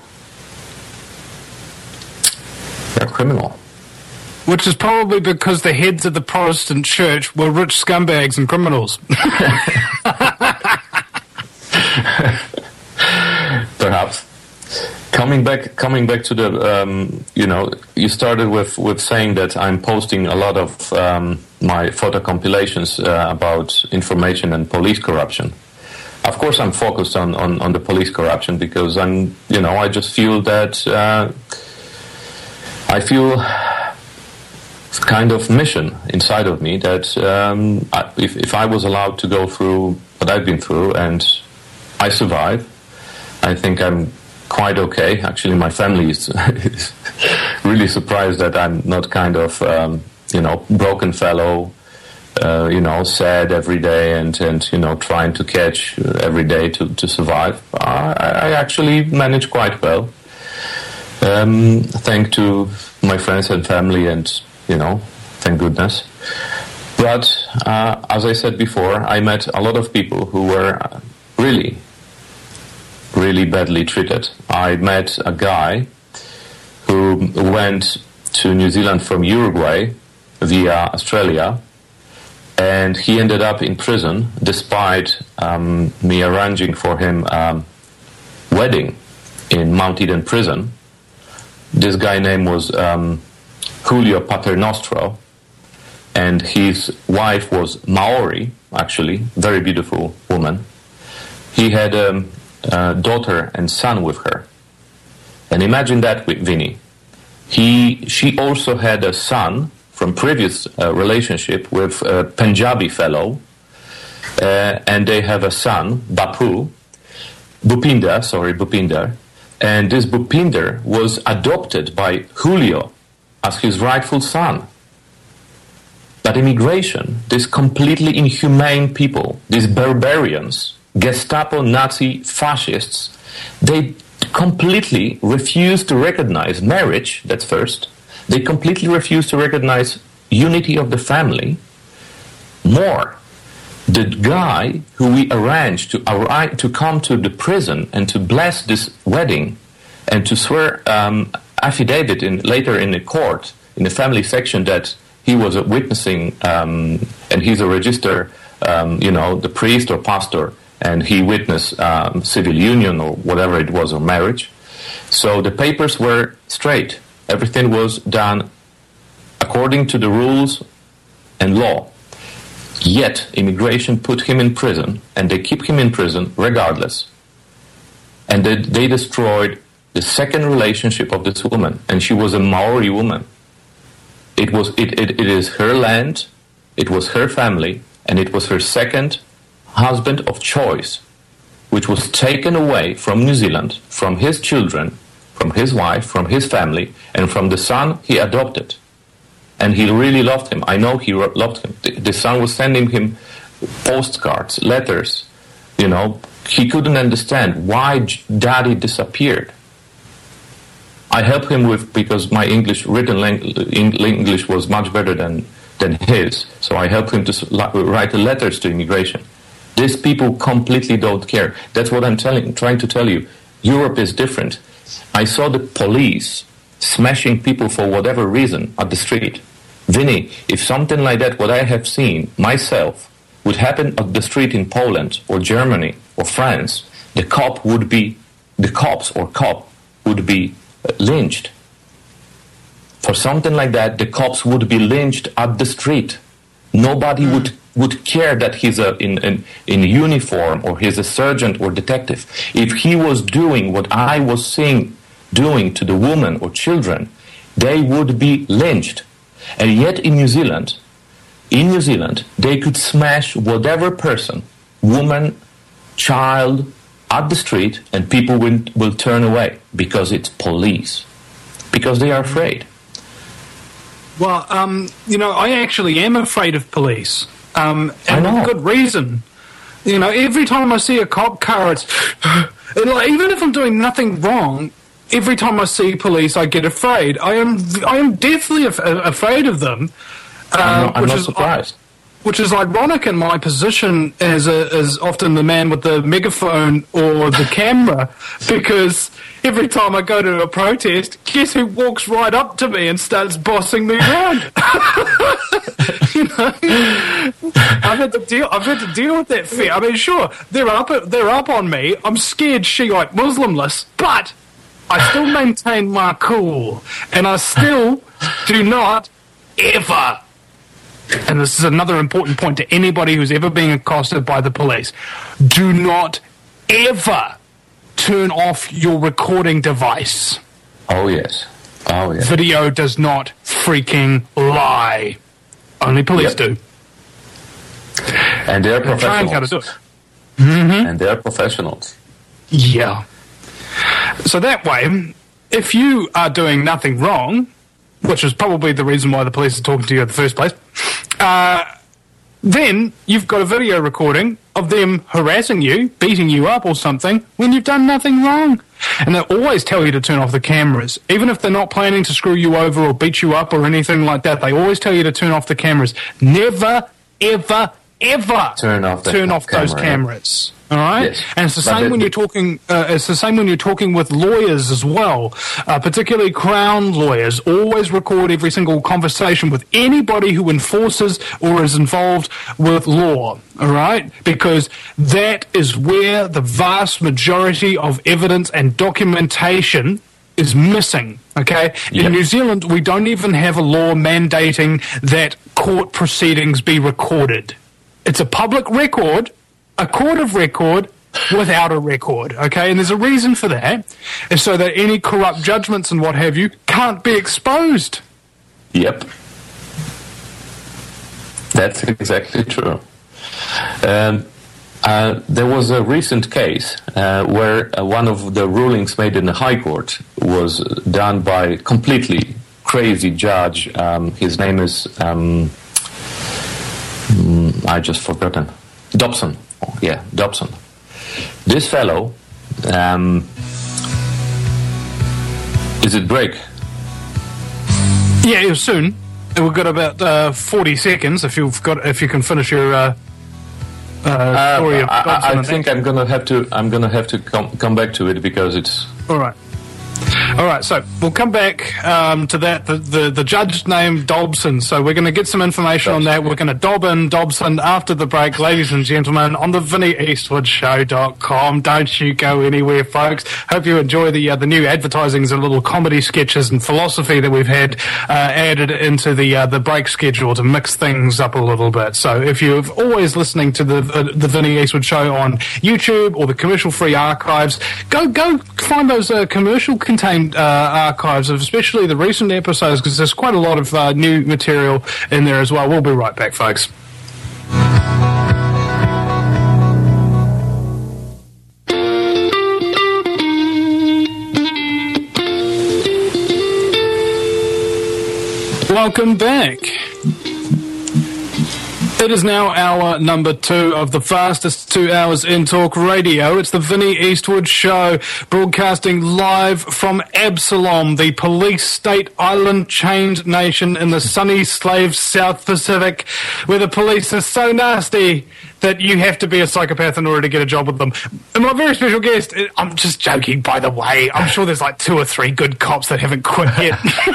You're a criminal. Which is probably because the heads of the Protestant church were rich scumbags and criminals. Perhaps. Coming back, coming back to the, um, you know, you started with, with saying that I'm posting a lot of um, my photo compilations uh, about information and police corruption. Of course, I'm focused on, on, on the police corruption because I'm, you know, I just feel that uh, I feel kind of mission inside of me that um, I, if, if I was allowed to go through what I've been through and I survive, I think I'm quite okay. Actually, my family is, is really surprised that I'm not kind of, um, you know, broken fellow, uh, you know, sad every day and, and you know, trying to catch every day to, to survive. I, I actually manage quite well. Um, thanks to my friends and family and, you know, thank goodness. But, uh, as I said before, I met a lot of people who were really really badly treated. I met a guy who went to New Zealand from Uruguay via Australia, and he ended up in prison despite um, me arranging for him a wedding in Mount Eden prison. This guy's name was um, Julio Paternostro, and his wife was Maori, actually, very beautiful woman. He had a uh, daughter and son with her. And imagine that with Vinny. He, she also had a son from previous uh, relationship with a Punjabi fellow, uh, and they have a son, Bapu, Bhupinder, sorry, Bhupinder, and this Bhupinder was adopted by Julio as his rightful son. But immigration, these completely inhumane people, these barbarians, Gestapo, Nazi, fascists, they completely refuse to recognize marriage, that's first. They completely refuse to recognize unity of the family. More, the guy who we arranged to arrive, to come to the prison and to bless this wedding and to swear um, affidavit in, later in the court, in the family section, that he was a witnessing um, and he's a registered, um, you know, the priest or pastor, and he witnessed um, civil union or whatever it was, or marriage. So the papers were straight. Everything was done according to the rules and law. Yet immigration put him in prison, and they keep him in prison regardless. And they, they destroyed the second relationship of this woman, and she was a Maori woman. It was it, it, it is her land, it was her family, and it was her second husband of choice, which was taken away from New Zealand, from his children, from his wife, from his family, and from the son he adopted. And he really loved him. I know he loved him. The, the son was sending him postcards, letters. You know, he couldn't understand why daddy disappeared. I helped him with, because my English, written English was much better than, than his, so I helped him to write the letters to immigration. These people completely don't care. That's what I'm telling, trying to tell you. Europe is different. I saw the police smashing people for whatever reason at the street. Vinny, if something like that, what I have seen myself, would happen at the street in Poland or Germany or France, the cop would be, the cops or cop would be uh, lynched. For something like that, the cops would be lynched at the street. Nobody mm. would would care that he's a, in, in in uniform or he's a sergeant or detective. If he was doing what I was seeing doing to the woman or children, they would be lynched. And yet in New Zealand, in New Zealand, they could smash whatever person, woman, child, at the street, and people will, will turn away because it's police, because they are afraid. Well, um, you know, I actually am afraid of police, um, and I know. with good reason. You know, every time I see a cop car, it's and like, even if I'm doing nothing wrong, every time I see police, I get afraid. I am, I am deathly af- afraid of them. Uh, I'm not, I'm which not is, surprised. Which is ironic in my position as a, as often the man with the megaphone or the camera, because every time I go to a protest, guess who walks right up to me and starts bossing me around? You know, I've had to deal. I've had to deal with that fear. I mean, sure, they're up. They're up on me. I'm scared Shiite Muslimless, but I still maintain my cool, and I still do not ever. And this is another important point to anybody who's ever been accosted by the police. Do not ever turn off your recording device. Oh, yes. Oh, yes. Video does not freaking lie. Only police Yep. do. And they're They're trying how to do professionals. it. Mm-hmm. And they're professionals. Yeah. So that way, if you are doing nothing wrong, which is probably the reason why the police are talking to you in the first place, uh, then you've got a video recording of them harassing you, beating you up or something, when you've done nothing wrong. And they always tell you to turn off the cameras. Even if they're not planning to screw you over or beat you up or anything like that, they always tell you to turn off the cameras. Never, ever, ever Turn off the turn off camera, those yeah. cameras. All right, Yes. and it's the But same the- when you're talking. Uh, it's the same when you're talking with lawyers as well, uh, particularly Crown lawyers. Always record every single conversation with anybody who enforces or is involved with law. All right, because that is where the vast majority of evidence and documentation is missing. Okay, Yeah. in New Zealand, we don't even have a law mandating that court proceedings be recorded. It's a public record. A court of record without a record, okay? And there's a reason for that, is so that any corrupt judgments and what have you can't be exposed. Yep. That's exactly true. Um, uh, there was a recent case uh, where uh, one of the rulings made in the High Court was done by a completely crazy judge. Um, his name is, um, mm, I just forgotten, Dobson. Oh, yeah, Dobson. This fellow, um, is it break? Yeah, soon. We've got about uh, forty seconds. If you've got, if you can finish your uh, uh, story Uh, of I, Dobson I and think that. I'm gonna have to. I'm gonna have to come come back to it because it's. All right. All right, so we'll come back um, to that. The, the the judge named Dobson, so we're going to get some information on that. We're going to dob in Dobson after the break, ladies and gentlemen, on the Vinny Eastwood Show dot com. Don't you go anywhere, folks. Hope you enjoy the uh, the new advertisings and little comedy sketches and philosophy that we've had uh, added into the uh, the break schedule to mix things up a little bit. So if you're always listening to the uh, the Vinny Eastwood Show on YouTube or the commercial-free archives, go go find those uh, commercial-contained uh, archives of especially the recent episodes, because there's quite a lot of uh, new material in there as well. We'll be right back, folks. Welcome back. It is now hour number two of the fastest two hours in talk radio. It's the Vinnie Eastwood Show, broadcasting live from Absalom, the police state island chained nation in the sunny slave South Pacific, where the police are so nasty that you have to be a psychopath in order to get a job with them. And my very special guest, I'm just joking, by the way, I'm sure there's like two or three good cops that haven't quit yet.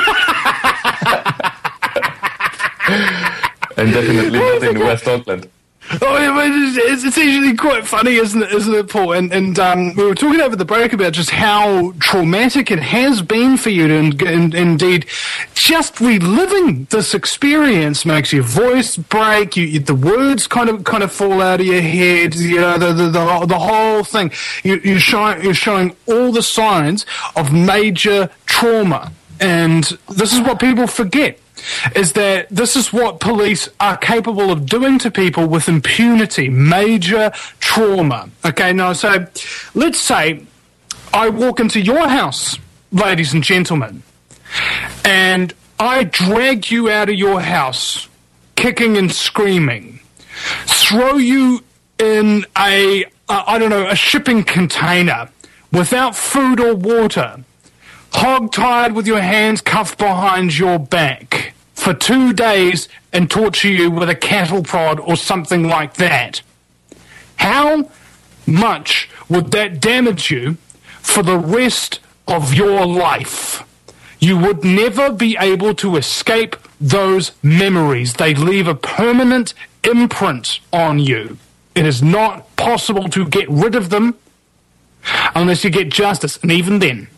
And definitely not in West Auckland. Oh, it's, it's actually quite funny, isn't it, isn't it, Paul? And, and um, we were talking over the break about just how traumatic it has been for you to, in, in, indeed, just reliving this experience makes your voice break, you, you, the words kind of kind of fall out of your head, you know, the the, the, the whole thing. You, you're, showing, you're showing all the signs of major trauma. And this is what people forget, is that this is what police are capable of doing to people with impunity, major trauma. Okay, now, so let's say I walk into your house, ladies and gentlemen, and I drag you out of your house, kicking and screaming, throw you in a, uh, I don't know, a shipping container without food or water, hog-tied with your hands cuffed behind your back for two days and torture you with a cattle prod or something like that. How much would that damage you for the rest of your life? You would never be able to escape those memories. They leave a permanent imprint on you. It is not possible to get rid of them unless you get justice, and even then.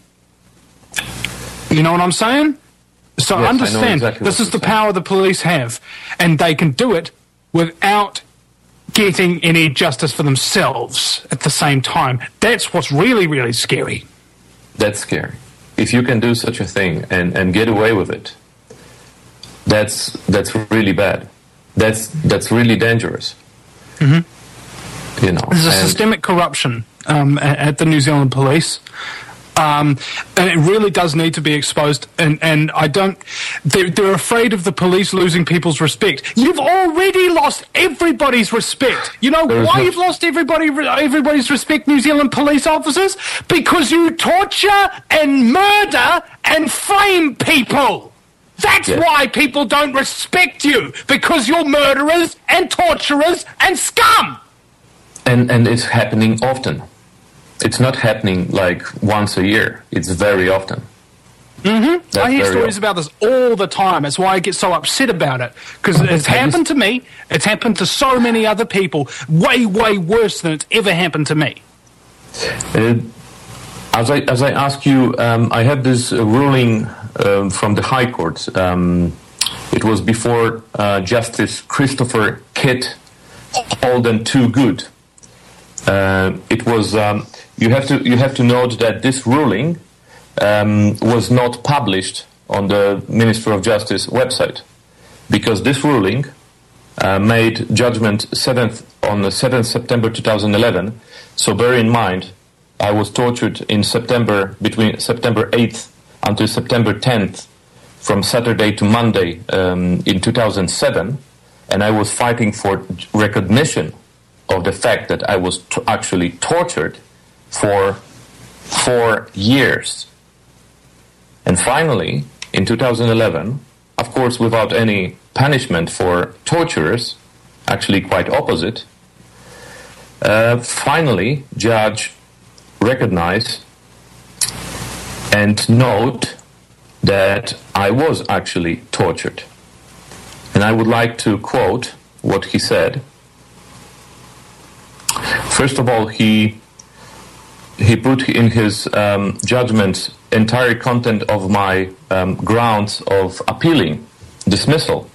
You know what I'm saying? So Yes, understand, exactly this is the saying. power the police have, and they can do it without getting any justice for themselves at the same time. That's what's really, really scary. That's scary. If you can do such a thing and, and get away with it, that's that's really bad. That's that's really dangerous. Mm-hmm. You know, There's a and- systemic corruption um, at, at the New Zealand police. Um, and it really does need to be exposed. And, and I don't... They're, they're afraid of the police losing people's respect. You've already lost everybody's respect. You know There's why no- you've lost everybody everybody's respect, New Zealand police officers? Because you torture and murder and frame people. That's Yes. why people don't respect you. Because you're murderers and torturers and scum. And and it's happening often. It's not happening like once a year. It's very often. Mm-hmm. I hear very stories often. about this all the time. That's why I get so upset about it. Because it's happened to me. It's happened to so many other people. Way, way worse than it's ever happened to me. Uh, as I as I ask you, um, I had this uh, ruling um, from the High Court. Um, it was before uh, Justice Christopher Kitt Holden Too Good. Uh, it was. Um, you have to you have to note that this ruling um, was not published on the Ministry of Justice website, because this ruling uh, made judgment seventh on the seventh of September two thousand eleven. So bear in mind, I was tortured in September, between September eighth until September tenth, from Saturday to Monday um, in two thousand seven, and I was fighting for recognition of the fact that I was t- actually tortured for four years. And finally, in two thousand eleven, of course without any punishment for torturers, actually quite opposite, uh, finally, judge recognized and note that I was actually tortured. And I would like to quote what he said. First of all, he he put in his um, judgment entire content of my um, grounds of appealing dismissal.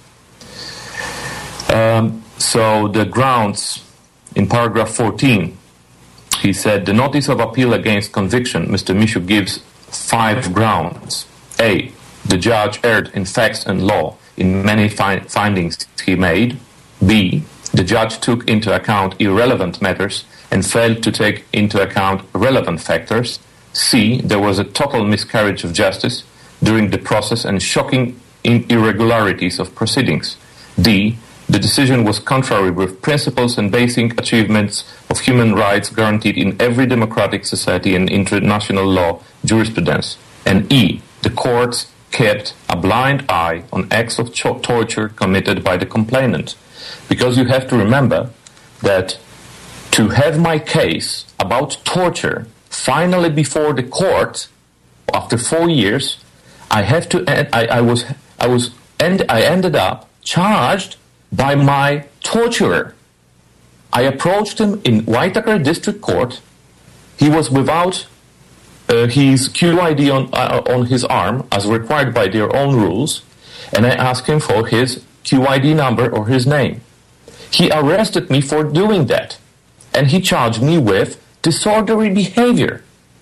Um, so the grounds in paragraph fourteen, he said, the notice of appeal against conviction, Mister Mishu gives five grounds. A, the judge erred in facts and law in many fi- findings he made. B, the judge took into account irrelevant matters and failed to take into account relevant factors. C, there was a total miscarriage of justice during the process and shocking in- irregularities of proceedings. D, the decision was contrary with principles and basic achievements of human rights guaranteed in every democratic society and international law jurisprudence. And E, the courts kept a blind eye on acts of cho- torture committed by the complainant. Because you have to remember that to have my case about torture finally before the court after four years, I have to. I, I was. I was. And I ended up charged by my torturer. I approached him in Waitakere District Court. He was without uh, his Q I D on uh, on his arm, as required by their own rules, and I asked him for his Q I D number or his name. He arrested me for doing that, and he charged me with disorderly behavior.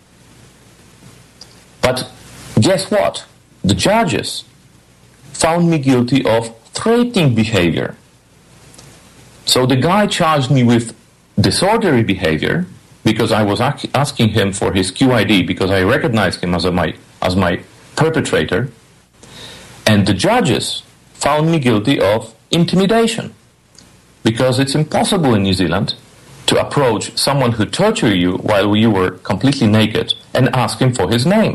But guess what? The judges found me guilty of threatening behavior. So the guy charged me with disorderly behavior because I was ac- asking him for his Q I D because I recognized him as a, my as my perpetrator. And the judges found me guilty of intimidation because it's impossible in New Zealand to approach someone who tortured you while you were completely naked and ask him for his name.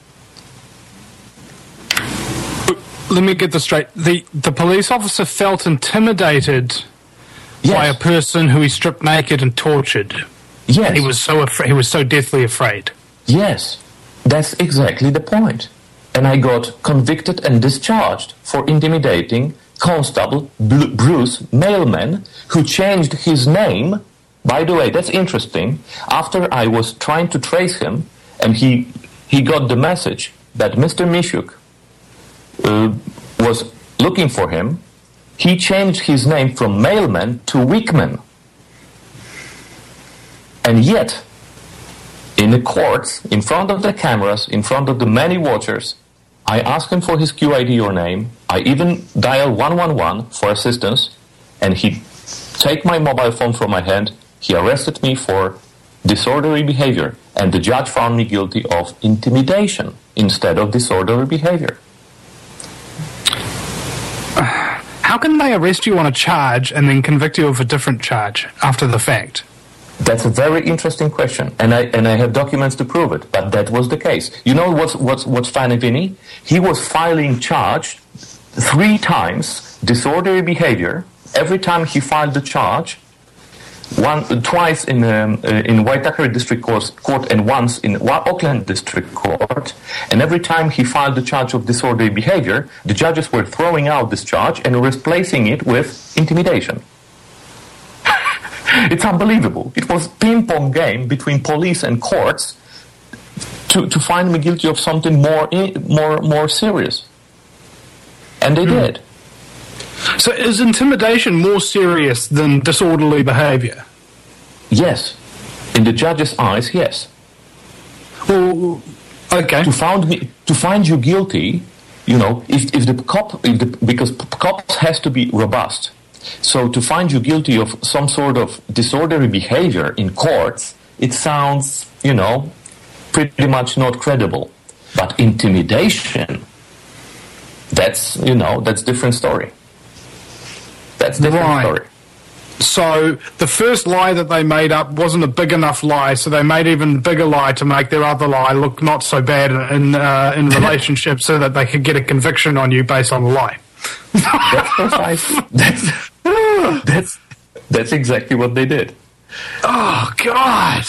Let me get this straight. The the police officer felt intimidated Yes. by a person who he stripped naked and tortured. Yes. He was so afraid. He was so deathly afraid. Yes, that's exactly the point. And I got convicted and discharged for intimidating Constable Bl- Bruce Mailman, who changed his name. By the way, that's interesting. After I was trying to trace him, and he he got the message that Mister Mishuk uh, was looking for him, he changed his name from Mailman to Wickman. And yet, in the courts, in front of the cameras, in front of the many watchers, I asked him for his Q I D or name. I even dialed one one one for assistance, and he took my mobile phone from my hand. He arrested me for disorderly behavior, and the judge found me guilty of intimidation instead of disorderly behavior. How can they arrest you on a charge and then convict you of a different charge after the fact? That's a very interesting question, and I and I have documents to prove it. But that was the case. You know what's what's what's funny, Vinny? He was filing charge three times disorderly behavior. Every time he filed the charge, one twice in um, uh, in Waitakere District Court, Court and once in Auckland District Court. And every time he filed the charge of disorderly behavior, the judges were throwing out this charge and replacing it with intimidation. It's unbelievable. It was a ping-pong game between police and courts to, to find me guilty of something more more more serious. And they mm. did. So is intimidation more serious than disorderly behavior? Yes. In the judge's eyes, yes. Well, okay. To find me, to find you guilty, you know, if if the cop, if the, because cops has to be robust. So to find you guilty of some sort of disorderly behavior in courts, it sounds, you know, pretty much not credible. But intimidation, that's, you know, that's different story. That's different right. story. So the first lie that they made up wasn't a big enough lie, so they made even bigger lie to make their other lie look not so bad in uh, in relationships, so that they could get a conviction on you based on the lie. That's precise. That's, that's that's exactly what they did. Oh God!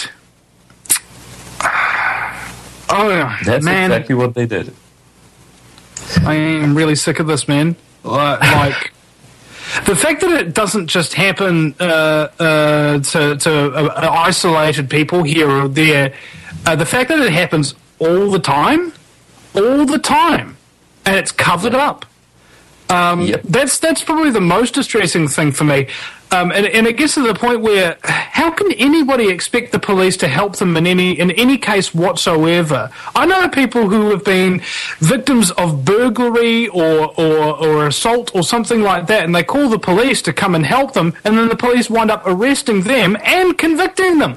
Oh that's man. exactly what they did. I am really sick of this, man. Uh, like. The fact that it doesn't just happen uh, uh, to, to uh, isolated people here or there, uh, the fact that it happens all the time, all the time, and it's covered up. Um, yep. That's that's probably the most distressing thing for me. Um, and, and it gets to the point where how can anybody expect the police to help them in any in any case whatsoever? I know people who have been victims of burglary or, or, or assault or something like that, and they call the police to come and help them, and then the police wind up arresting them and convicting them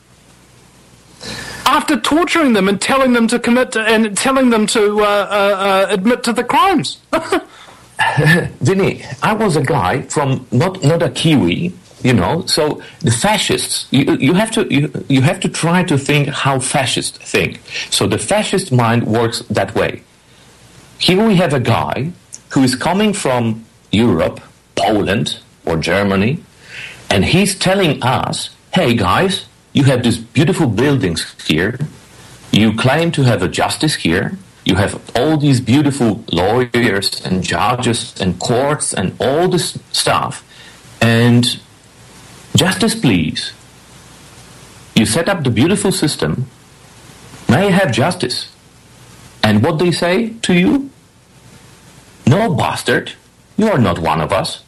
after torturing them and telling them to commit to, and telling them to uh, uh, uh, admit to the crimes. Vinny, I was a guy from not not a Kiwi, you know. So the fascists, you, you have to you, you have to try to think how fascists think. So the fascist mind works that way. Here we have a guy who is coming from Europe, Poland or Germany, and he's telling us, "Hey guys, you have these beautiful buildings here. You claim to have a justice here. You have all these beautiful lawyers and judges and courts and all this stuff. And justice, please. You set up the beautiful system. May I have justice?" And what they say to you? "No, bastard. You are not one of us."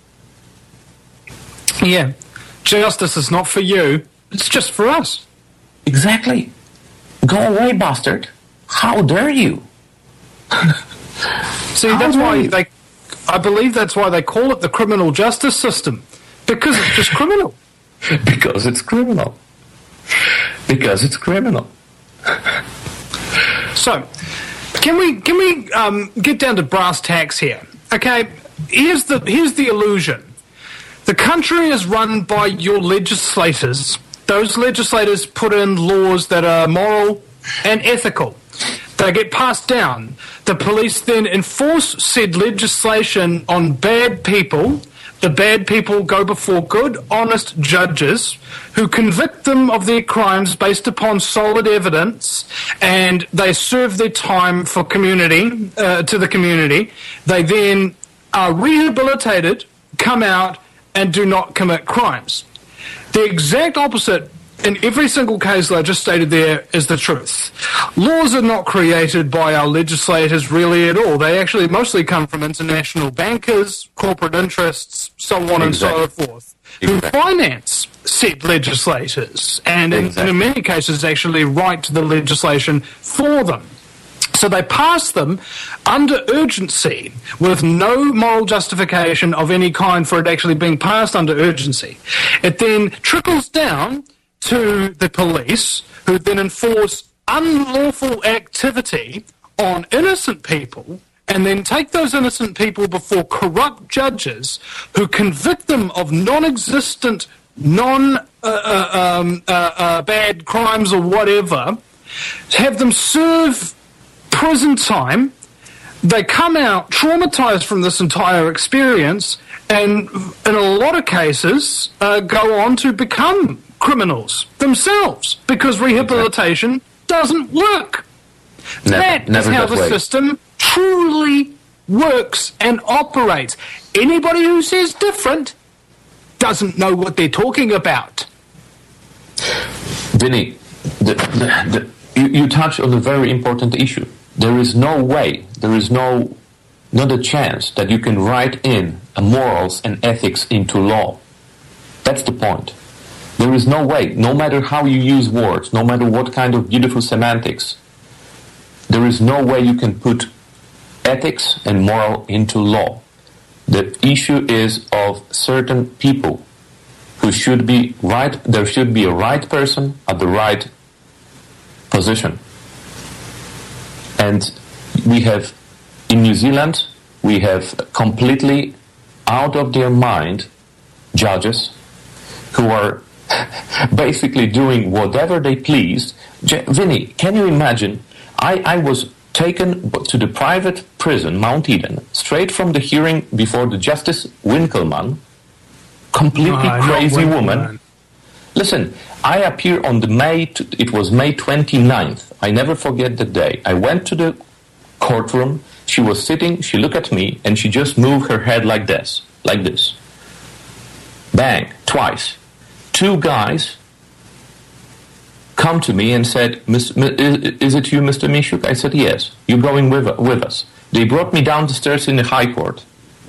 Yeah. Justice is not for you. It's just for us. Exactly. Go away, bastard. How dare you? See, How that's dare why you? they, I believe that's why they call it the criminal justice system. Because it's just criminal. Because it's criminal. Because it's criminal. So, can we can we um, get down to brass tacks here? Okay, here's the here's the illusion. The country is run by your legislators. Those legislators put in laws that are moral and ethical. They get passed down. The police then enforce said legislation on bad people. The bad people go before good, honest judges who convict them of their crimes based upon solid evidence, and they serve their time for community, uh, to the community. They then are rehabilitated, come out, and do not commit crimes. The exact opposite in every single case that I just stated there is the truth. Laws are not created by our legislators really at all. They actually mostly come from international bankers, corporate interests, so on and so forth, who finance said legislators and in, and in many cases actually write the legislation for them. So they pass them under urgency with no moral justification of any kind for it actually being passed under urgency. It then trickles down to the police, who then enforce unlawful activity on innocent people and then take those innocent people before corrupt judges who convict them of non-existent, non, uh, uh, um, uh, uh, bad crimes or whatever, have them serve prison time. They come out traumatized from this entire experience and in a lot of cases uh, go on to become criminals themselves because rehabilitation doesn't work. Never, that never is how that the way. system truly works and operates. Anybody who says different doesn't know what they're talking about. Vinny, the, the, the, you, you touch on a very important issue. There is no way, there is no, not a chance that you can write in a morals and ethics into law. That's the point. There is no way, no matter how you use words, no matter what kind of beautiful semantics, there is no way you can put ethics and moral into law. The issue is of certain people who should be right, there should be a right person at the right position. And we have, in New Zealand, we have completely out of their mind judges who are basically doing whatever they please. J- Vinny, can you imagine? I, I was taken to the private prison, Mount Eden, straight from the hearing before the Justice Winkelmann, completely No, crazy not woman. Winkelmann. Listen, I appear on the May, t- it was May twenty-ninth. I never forget the day. I went to the courtroom. She was sitting, she looked at me, and she just moved her head like this, like this. Bang, twice. Two guys come to me and said, Miss, is, is it you, Mister Mishuk? I said, yes. You're going with, with us. They brought me down the stairs in the High Court.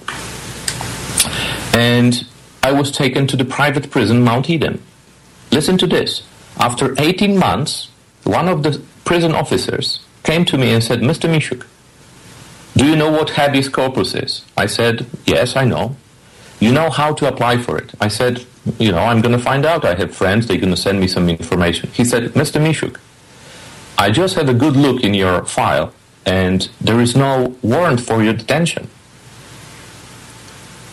And I was taken to the private prison, Mount Eden. Listen to this. After eighteen months, one of the prison officers came to me and said, Mister Mishuk, do you know what habeas corpus is? I said, yes, I know. You know how to apply for it? I said, you know, I'm going to find out. I have friends. They're going to send me some information. He said, Mister Mishuk, I just had a good look in your file, and there is no warrant for your detention.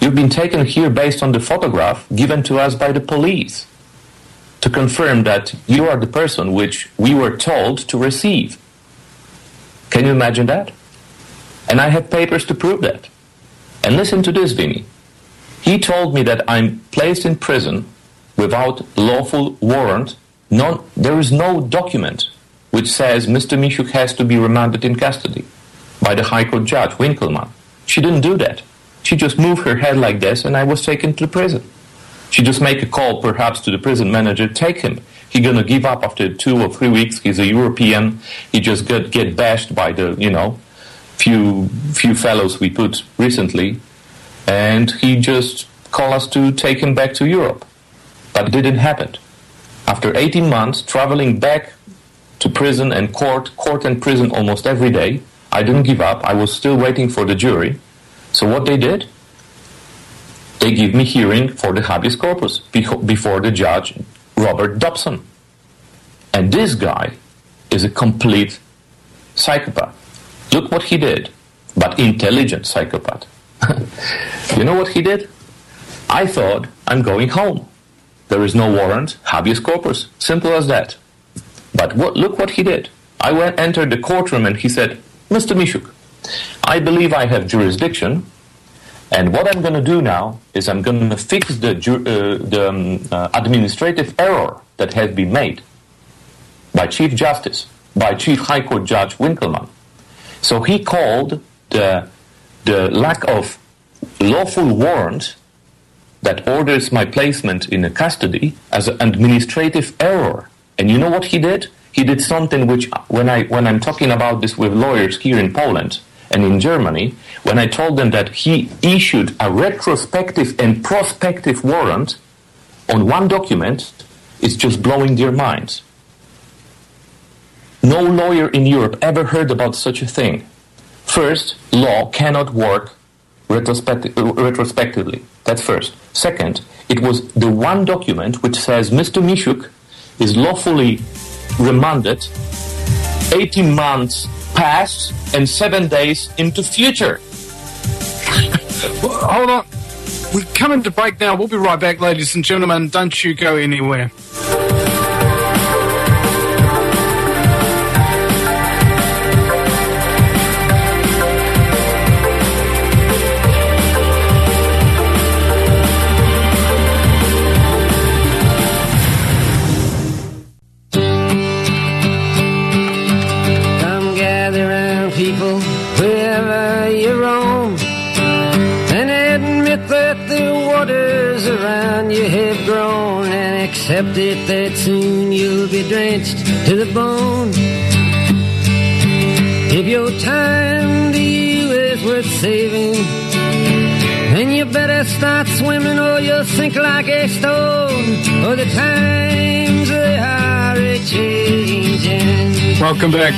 You've been taken here based on the photograph given to us by the police to confirm that you are the person which we were told to receive. Can you imagine that? And I have papers to prove that. And listen to this, Vinny. He told me that I'm placed in prison without lawful warrant. No, there is no document which says Mister Mishuk has to be remanded in custody by the High Court judge, Winkelmann. She didn't do that. She just moved her head like this, and I was taken to the prison. She just make a call, perhaps, to the prison manager, take him. He gonna give up after two or three weeks. He's a European. He just get get bashed by the, you know, few few fellows we put recently, and he just called us to take him back to Europe. But it didn't happen. After eighteen months, traveling back to prison and court, court and prison almost every day, I didn't give up. I was still waiting for the jury. So what they did? They give me hearing for the habeas corpus before the judge, Robert Dobson. And this guy is a complete psychopath. Look what he did, but intelligent psychopath. You know what he did? I thought, I'm going home. There is no warrant, habeas corpus. Simple as that. But what, look what he did. I went, entered the courtroom and he said, Mister Mishuk, I believe I have jurisdiction, and what I'm going to do now is I'm going to fix the, uh, the um, uh, administrative error that has been made by Chief Justice, by Chief High Court Judge Winkelmann. So he called the, the lack of lawful warrant that orders my placement in a custody as an administrative error. And you know what he did? He did something which, when, I, when I'm talking about this with lawyers here in Poland and in Germany, when I told them that he issued a retrospective and prospective warrant on one document, it's just blowing their minds. No lawyer in Europe ever heard about such a thing. First, law cannot work retrospecti- retrospectively. That's first. Second, it was the one document which says Mister Mishuk is lawfully remanded eighteen months past and seven days into future. Well, hold on. We're coming to break now. We'll be right back, ladies and gentlemen. Don't you go anywhere. People, wherever you roam, and admit that the waters around you have grown, and accept it that soon you'll be drenched to the bone. If your time to you is worth saving, then you better start swimming or you'll sink like a stone, or the times they are a-changing. Welcome back.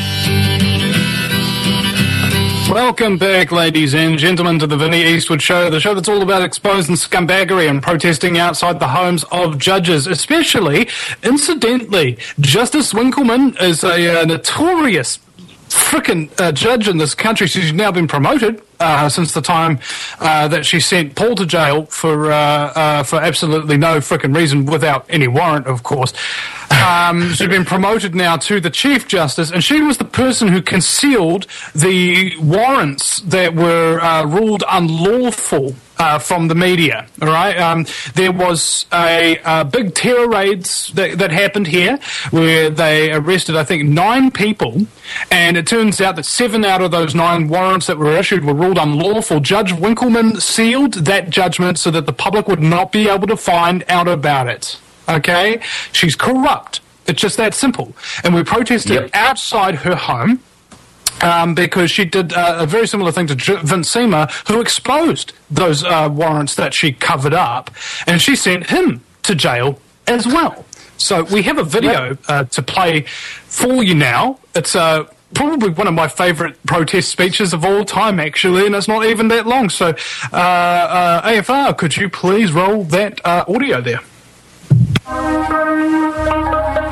Welcome back, ladies and gentlemen, to the Vinnie Eastwood Show, the show that's all about exposing scumbaggery and protesting outside the homes of judges, especially, incidentally, Justice Winkelmann is a uh, notorious frickin' uh, judge in this country. She's now been promoted uh, since the time uh, that she sent Paul to jail for uh, uh, for absolutely no frickin' reason, without any warrant, of course. Um, she's been promoted now to the Chief Justice, and she was the person who concealed the warrants that were uh, ruled unlawful uh, from the media. All right, um, there was a, a big terror raids that, that happened here, where they arrested, I think, nine people, and it turns out that seven out of those nine warrants that were issued were ruled unlawful. Judge Winkelmann sealed that judgment so that the public would not be able to find out about it. Okay? She's corrupt. It's just that simple. And we protested yep. outside her home um, because she did uh, a very similar thing to J- Vince Seema, who exposed those uh, warrants that she covered up, and she sent him to jail as well. So we have a video yep. uh, to play for you now. It's uh, probably one of my favourite protest speeches of all time, actually, and it's not even that long. So, uh, uh, A F R, could you please roll that uh, audio there?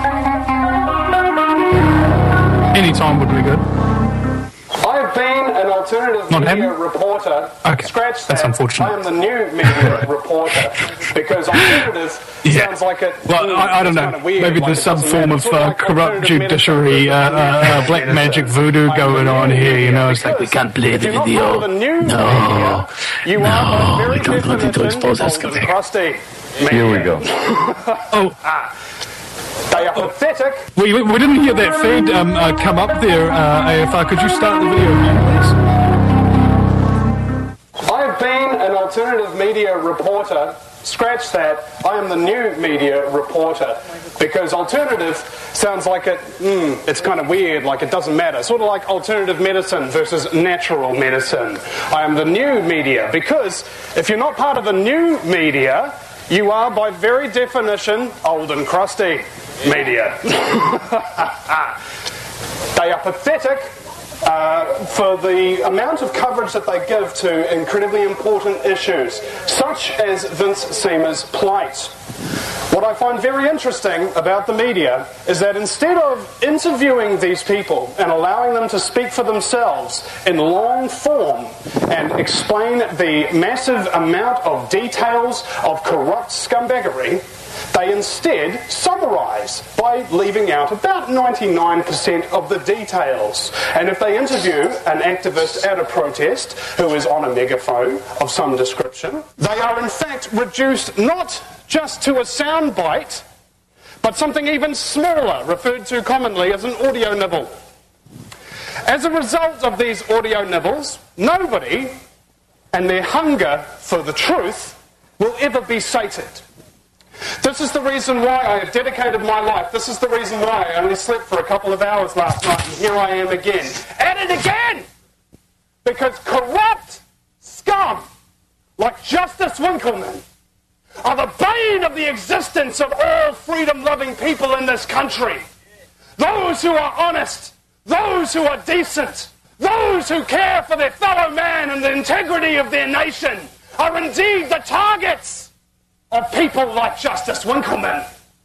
Any time would be good. I've been and alternative Not media him? reporter. Okay, Scratch that's that. unfortunate. I am the new media reporter because alternative Yeah. sounds like it. Well, mm, I, I don't it's know. kinda weird, Maybe like there's it some doesn't form matter. of It's sort uh, like corrupt alternative judiciary, uh, medicine uh, uh, black medicine. magic voodoo I am going the on new here. You media know, it's like we because can't play if the you're not video. part of the new No, media, you no, are by very we don't want it to definition expose us, old and Scotty. crusty. Here we go. Oh, They are pathetic. we, we we didn't hear that feed um, uh, come up there, uh, A F R. Could you start the video again, please? I have been an alternative media reporter. Scratch that. I am the new media reporter because alternative sounds like it. Mm, it's kind of weird, like it doesn't matter. Sort of like alternative medicine versus natural medicine. I am the new media because if you're not part of the new media, you are by very definition old and crusty media. They are pathetic. Uh, for the amount of coverage that they give to incredibly important issues, such as Vince Seema's plight. What I find very interesting about the media is that instead of interviewing these people and allowing them to speak for themselves in long form and explain the massive amount of details of corrupt scumbaggery, they instead summarise by leaving out about ninety-nine percent of the details. And if they interview an activist at a protest who is on a megaphone of some description, they are in fact reduced not just to a soundbite, but something even smaller, referred to commonly as an audio nibble. As a result of these audio nibbles, nobody and their hunger for the truth will ever be sated. This is the reason why I have dedicated my life. This is the reason why I only slept for a couple of hours last night, and here I am again. At it again! Because corrupt scum, like Justice Winkleman, are the bane of the existence of all freedom-loving people in this country. Those who are honest, those who are decent, those who care for their fellow man and the integrity of their nation are indeed the targets of people like Justice Winkleman,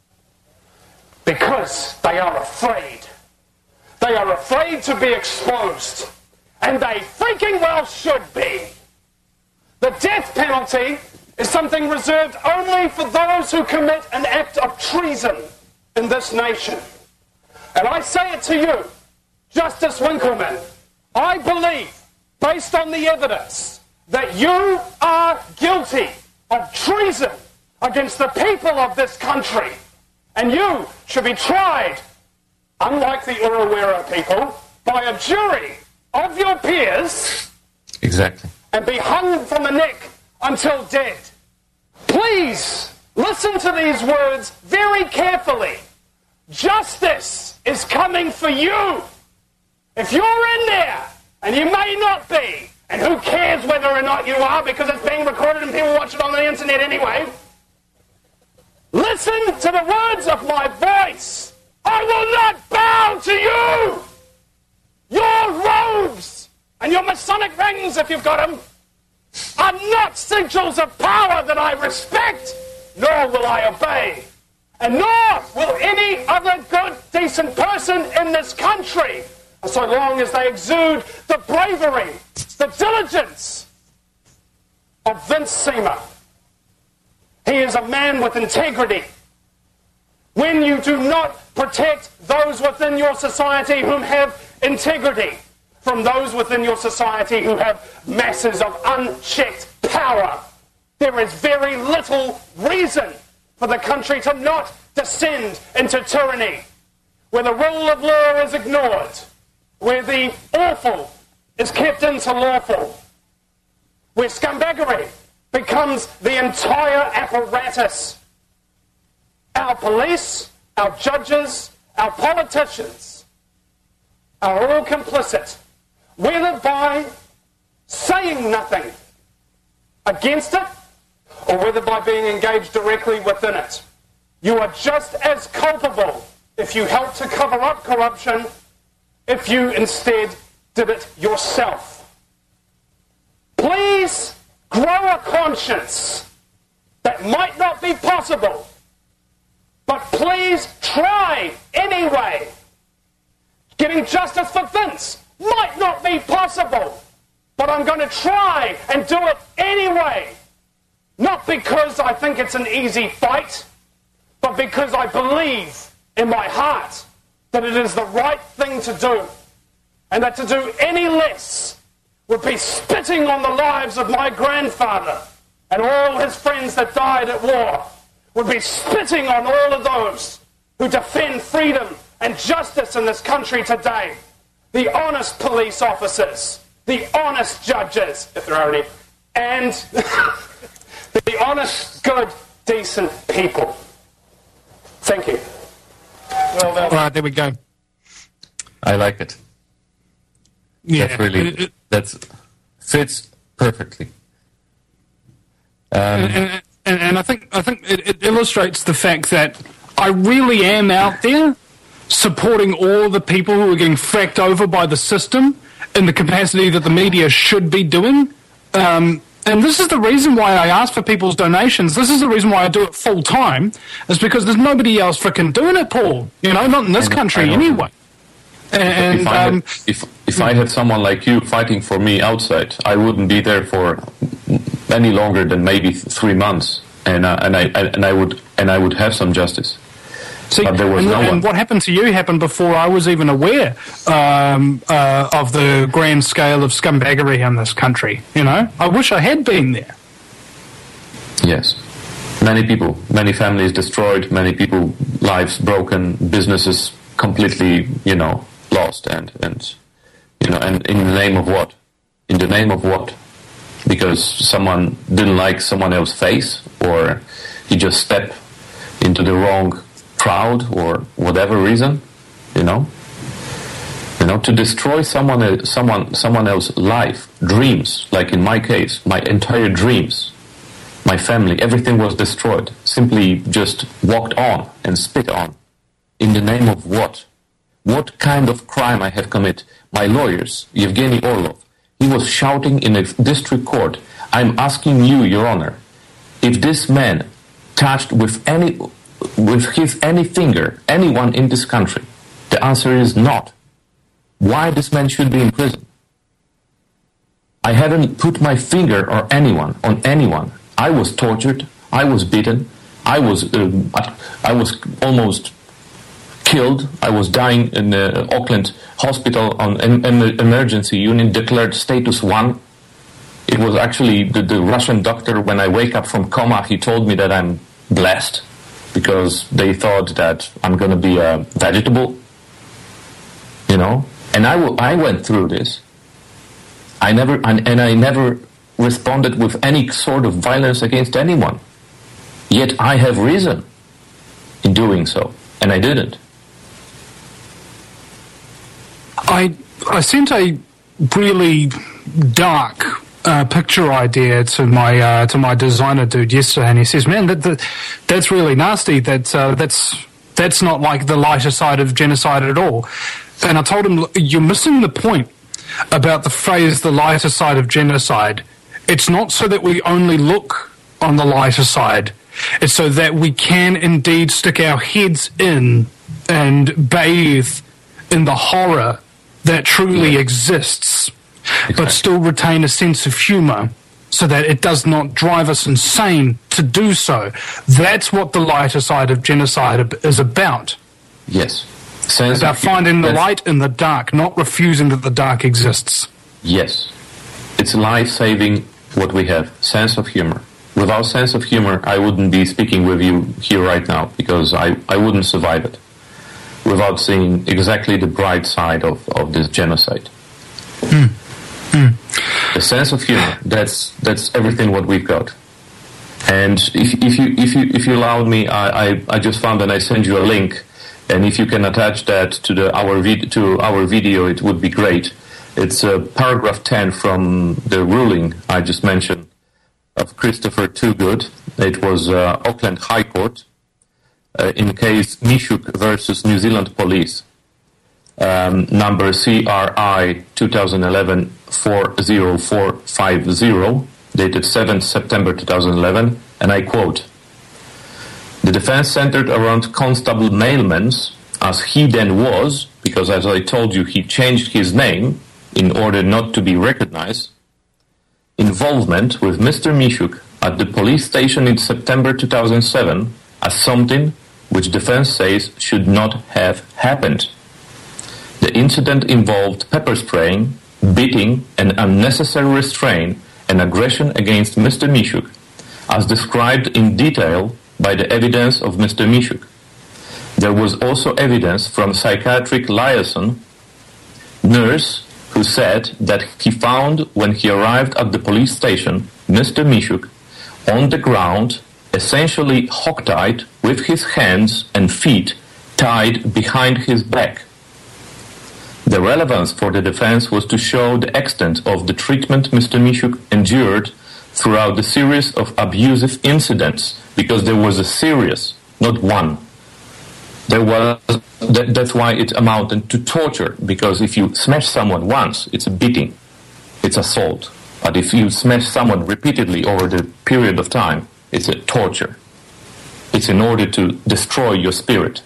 because they are afraid. They are afraid to be exposed, and they freaking well should be. The death penalty is something reserved only for those who commit an act of treason in this nation. And I say it to you, Justice Winkleman, I believe, based on the evidence, that you are guilty of treason against the people of this country, and you should be tried, unlike the Urewera people, by a jury of your peers. Exactly. And be hung from the neck until dead. Please listen to these words very carefully. Justice is coming for you. If you're in there, and you may not be, and who cares whether or not you are, because it's being recorded and people watch it on the internet anyway, listen to the words of my voice. I will not bow to you. Your robes and your Masonic rings, if you've got them, are not sigils of power that I respect, nor will I obey. And nor will any other good, decent person in this country, so long as they exude the bravery, the diligence of Vince Seema. He is a man with integrity. When you do not protect those within your society who have integrity from those within your society who have masses of unchecked power, there is very little reason for the country to not descend into tyranny, where the rule of law is ignored, where the awful is kept into lawful, where scumbaggery becomes the entire apparatus. Our police, our judges, our politicians are all complicit, whether by saying nothing against it or whether by being engaged directly within it. You are just as culpable if you help to cover up corruption if you instead did it yourself. Please grow a conscience. That might not be possible, but please try anyway. Getting justice for Vince might not be possible, but I'm going to try and do it anyway. Not because I think it's an easy fight, but because I believe in my heart that it is the right thing to do, and that to do any less would be spitting on the lives of my grandfather and all his friends that died at war, would be spitting on all of those who defend freedom and justice in this country today. The honest police officers, the honest judges, if there are any, and the honest, good, decent people. Thank you. Well done. All right, there we go. I like it. Yeah. That's really, that's fits perfectly. Um, and, and, and, and I think I think it, it illustrates the fact that I really am out there supporting all the people who are getting fracked over by the system in the capacity that the media should be doing. Um, and this is the reason why I ask for people's donations. This is the reason why I do it full time, is because there's nobody else frickin' doing it, Paul. You know, not in this country anyway. And, if, I um, had, if if I had someone like you fighting for me outside, I wouldn't be there for any longer than maybe three months, and uh, and I and I would and I would have some justice. See, but there was and, no and one. what happened to you happened before I was even aware um, uh, of the grand scale of scumbaggery in this country. You know, I wish I had been there. Yes, many people, many families destroyed, many people lives broken, businesses completely, you know, lost, and and you know, and in the name of what? In the name of what? Because someone didn't like someone else's face, or he just stepped into the wrong crowd, or whatever reason, you know. You know, to destroy someone, someone, someone else's life, dreams, like in my case, my entire dreams, my family, everything was destroyed. Simply just walked on and spit on. In the name of what? What kind of crime I have committed? My lawyers, Yevgeny Orlov, he was shouting in a district court, I'm asking you, Your Honor, if this man touched with any, with his any finger, anyone in this country, the answer is not. Why this man should be in prison? I haven't put my finger or anyone on anyone. I was tortured. I was beaten. I was, um, I was almost killed. I was dying in the Auckland hospital on an emergency unit, declared status one. It was actually the, the Russian doctor, when I wake up from coma, he told me that I'm blessed because they thought that I'm going to be a vegetable, you know. And I, w- I went through this. I never, and, and I never responded with any sort of violence against anyone. Yet I have reason in doing so, and I didn't. I I sent a really dark uh, picture idea to my uh, to my designer dude yesterday, and he says, "Man, that, that that's really nasty. That uh, that's that's not like the lighter side of genocide at all." And I told him, "You're missing the point about the phrase the lighter side of genocide. It's not so that we only look on the lighter side. It's so that we can indeed stick our heads in and bathe in the horror that truly exists, exactly. but still retain a sense of humour so that it does not drive us insane to do so. That's what the lighter side of genocide is about." Yes. Sense about finding the light in the dark, not refusing that the dark exists. Yes. It's life-saving what we have, sense of humor. Without sense of humor, I wouldn't be speaking with you here right now, because I, I wouldn't survive it without seeing exactly the bright side of, of this genocide. Mm. Mm. The sense of humor, that's that's everything what we've got. And if, if you if you if you allowed me, I, I, I just found that I send you a link, and if you can attach that to the our vid- to our video, it would be great. It's uh, paragraph ten from the ruling I just mentioned of Christopher Toogood. It was uh, Auckland High Court uh, in case Mishuk versus New Zealand Police, um, number C R I twenty eleven four zero four five zero, dated seventh September twenty eleven, and I quote, "The defense centered around Constable Mailmans, as he then was, because as I told you, he changed his name in order not to be recognized, involvement with Mister Mishuk at the police station in September two thousand seven as something which defense says should not have happened. The incident involved pepper spraying, beating, and unnecessary restraint and aggression against Mister Mishuk, as described in detail by the evidence of Mister Mishuk. There was also evidence from psychiatric liaison nurse who said that he found when he arrived at the police station Mister Mishuk on the ground, essentially hogtied with his hands and feet tied behind his back. The relevance for the defense was to show the extent of the treatment Mister Mishuk endured throughout the series of abusive incidents, because there was a series, not one. There was, that, that's why it amounted to torture, because if you smash someone once, it's a beating, it's assault. But if you smash someone repeatedly over the period of time, it's a torture. It's in order to destroy your spirit.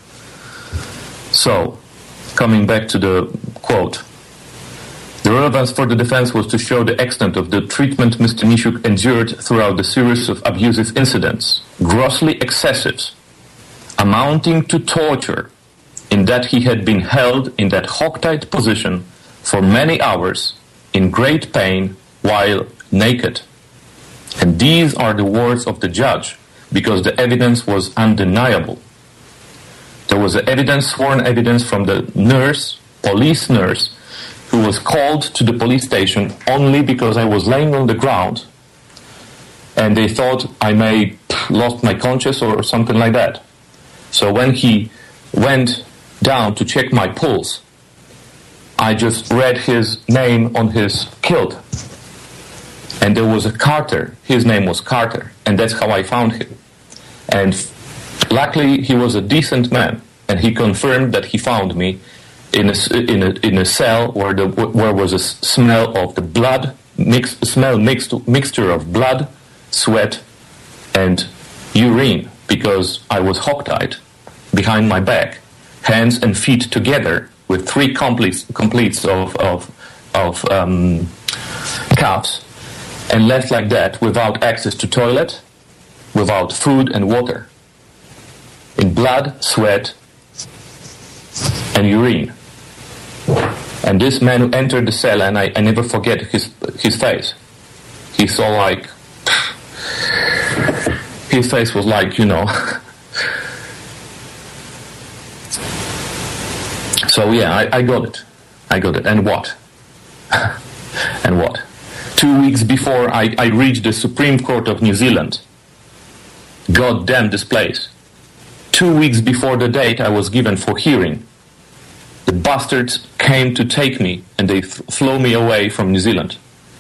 So, coming back to the quote, the relevance for the defense was to show the extent of the treatment Mister Mishuk endured throughout the series of abusive incidents, grossly excessive, amounting to torture, in that he had been held in that hogtied position for many hours in great pain while naked. And these are the words of the judge, because the evidence was undeniable. There was evidence, sworn evidence from the nurse, police nurse, who was called to the police station only because I was laying on the ground and they thought I may lost my conscience or something like that. So when he went down to check my pulse, I just read his name on his kilt. And there was a Carter. His name was Carter. And that's how I found him. And luckily, he was a decent man. And he confirmed that he found me in a, in a, in a cell where, the, where was a smell of the blood, mix, smell mixed, mixture of blood, sweat, and urine. Because I was hogtied behind my back, hands and feet together with three completes, completes of, of, of um, cups, and left like that without access to toilet, without food and water, in blood, sweat, and urine. And this man who entered the cell, and I, I never forget his his face. He saw like, his face was like, you know. So yeah, I, I got it. I got it. And what? And what? Two weeks before I, I reached the Supreme Court of New Zealand. God damn this place. Two weeks before the date I was given for hearing, the bastards came to take me and they f- flew me away from New Zealand.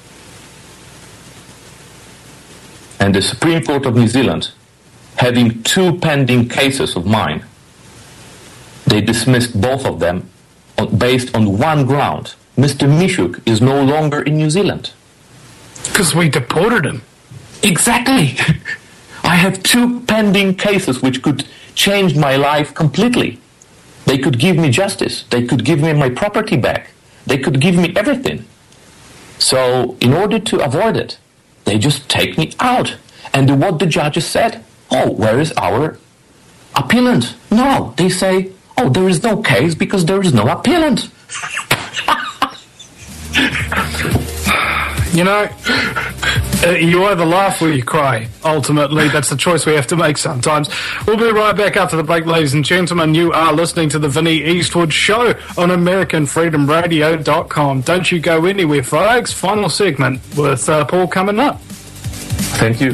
And the Supreme Court of New Zealand, having two pending cases of mine, they dismissed both of them on, based on one ground. Mister Mishuk is no longer in New Zealand. Because we deported him. Exactly. I have two pending cases which could change my life completely. They could give me justice. They could give me my property back. They could give me everything. So in order to avoid it, they just take me out. And what the judges said, oh, where is our appellant? No, they say, oh, there is no case because there is no appellant. You know, uh, you either laugh or you cry. Ultimately, that's the choice we have to make sometimes. We'll be right back after the break, ladies and gentlemen. You are listening to the Vinnie Eastwood Show on American Freedom Radio dot com. Don't you go anywhere, folks. Final segment with uh, Paul coming up. Thank you.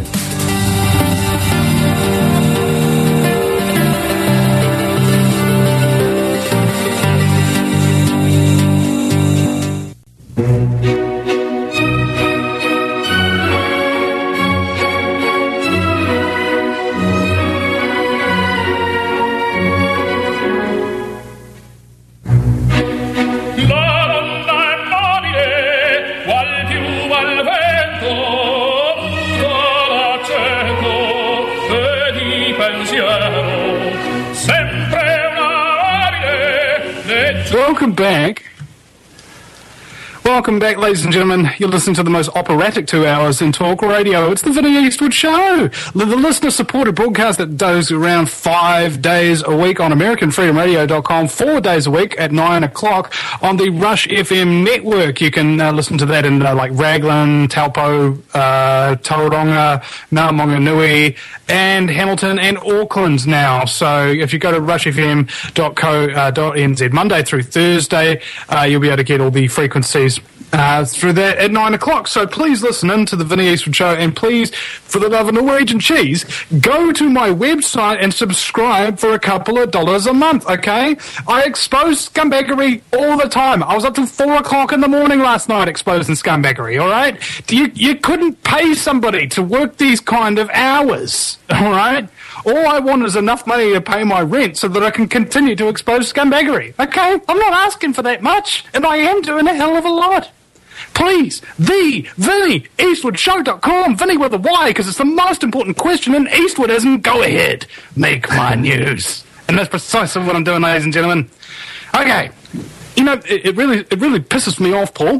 Welcome back. Welcome back, ladies and gentlemen. You're listening to the most operatic two hours in talk radio. It's the Vinny Eastwood Show, the, the listener-supported broadcast that goes around five days a week on American Freedom Radio dot com, four days a week at nine o'clock on the Rush F M network. You can uh, listen to that in uh, like Raglan, Taupo, uh, Tauranga, Mount Maunganui, and Hamilton and Auckland now. So if you go to rush f m dot co dot n z Monday through Thursday, uh, you'll be able to get all the frequencies Uh, through that at nine o'clock. So please listen in to the Vinny Eastwood Show, and please, for the love of Norwegian cheese, go to my website and subscribe for a couple of dollars a month, okay? I expose scumbaggery all the time. I was up till four o'clock in the morning last night exposing scumbaggery, all right? You, you couldn't pay somebody to work these kind of hours, all right? All I want is enough money to pay my rent so that I can continue to expose scumbaggery, okay? I'm not asking for that much, and I am doing a hell of a lot. Please, the Vinny Eastwood Show dot com, Vinny with a Y, because it's the most important question in Eastwoodism. Go ahead, make my news. And that's precisely what I'm doing, ladies and gentlemen. Okay, you know, it, it really it really pisses me off, Paul,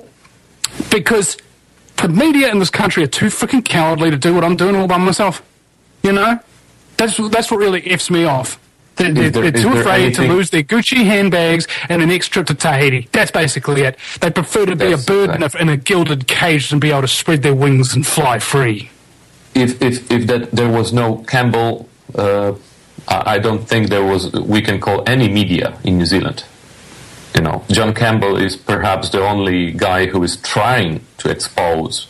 because the media in this country are too freaking cowardly to do what I'm doing all by myself. You know? That's, that's what really F's me off. They're, they're, there, they're too afraid anything... to lose their Gucci handbags and the next trip to Tahiti. That's basically it. They prefer to be That's a bird right. in, a, in a gilded cage than be able to spread their wings and fly free. If if if that there was no Campbell, uh, I I don't think there was. We can call any media in New Zealand. You know, John Campbell is perhaps the only guy who is trying to expose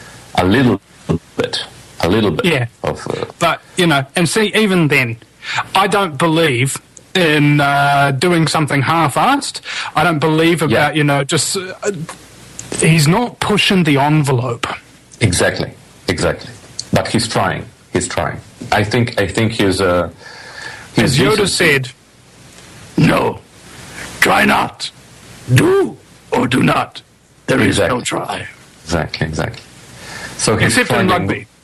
a little bit, a little bit. Yeah. Of, uh, But, you know, and see, even then, I don't believe in uh, doing something half-assed. I don't believe about, Yeah. you know, just... Uh, he's not pushing the envelope. Exactly, exactly. But he's trying. He's trying. I think. I think he's. Uh, As he's Yoda decent. said, no, try not. Do or do not. There is Exactly. no try. Exactly, exactly. So he's Except in struggling. rugby.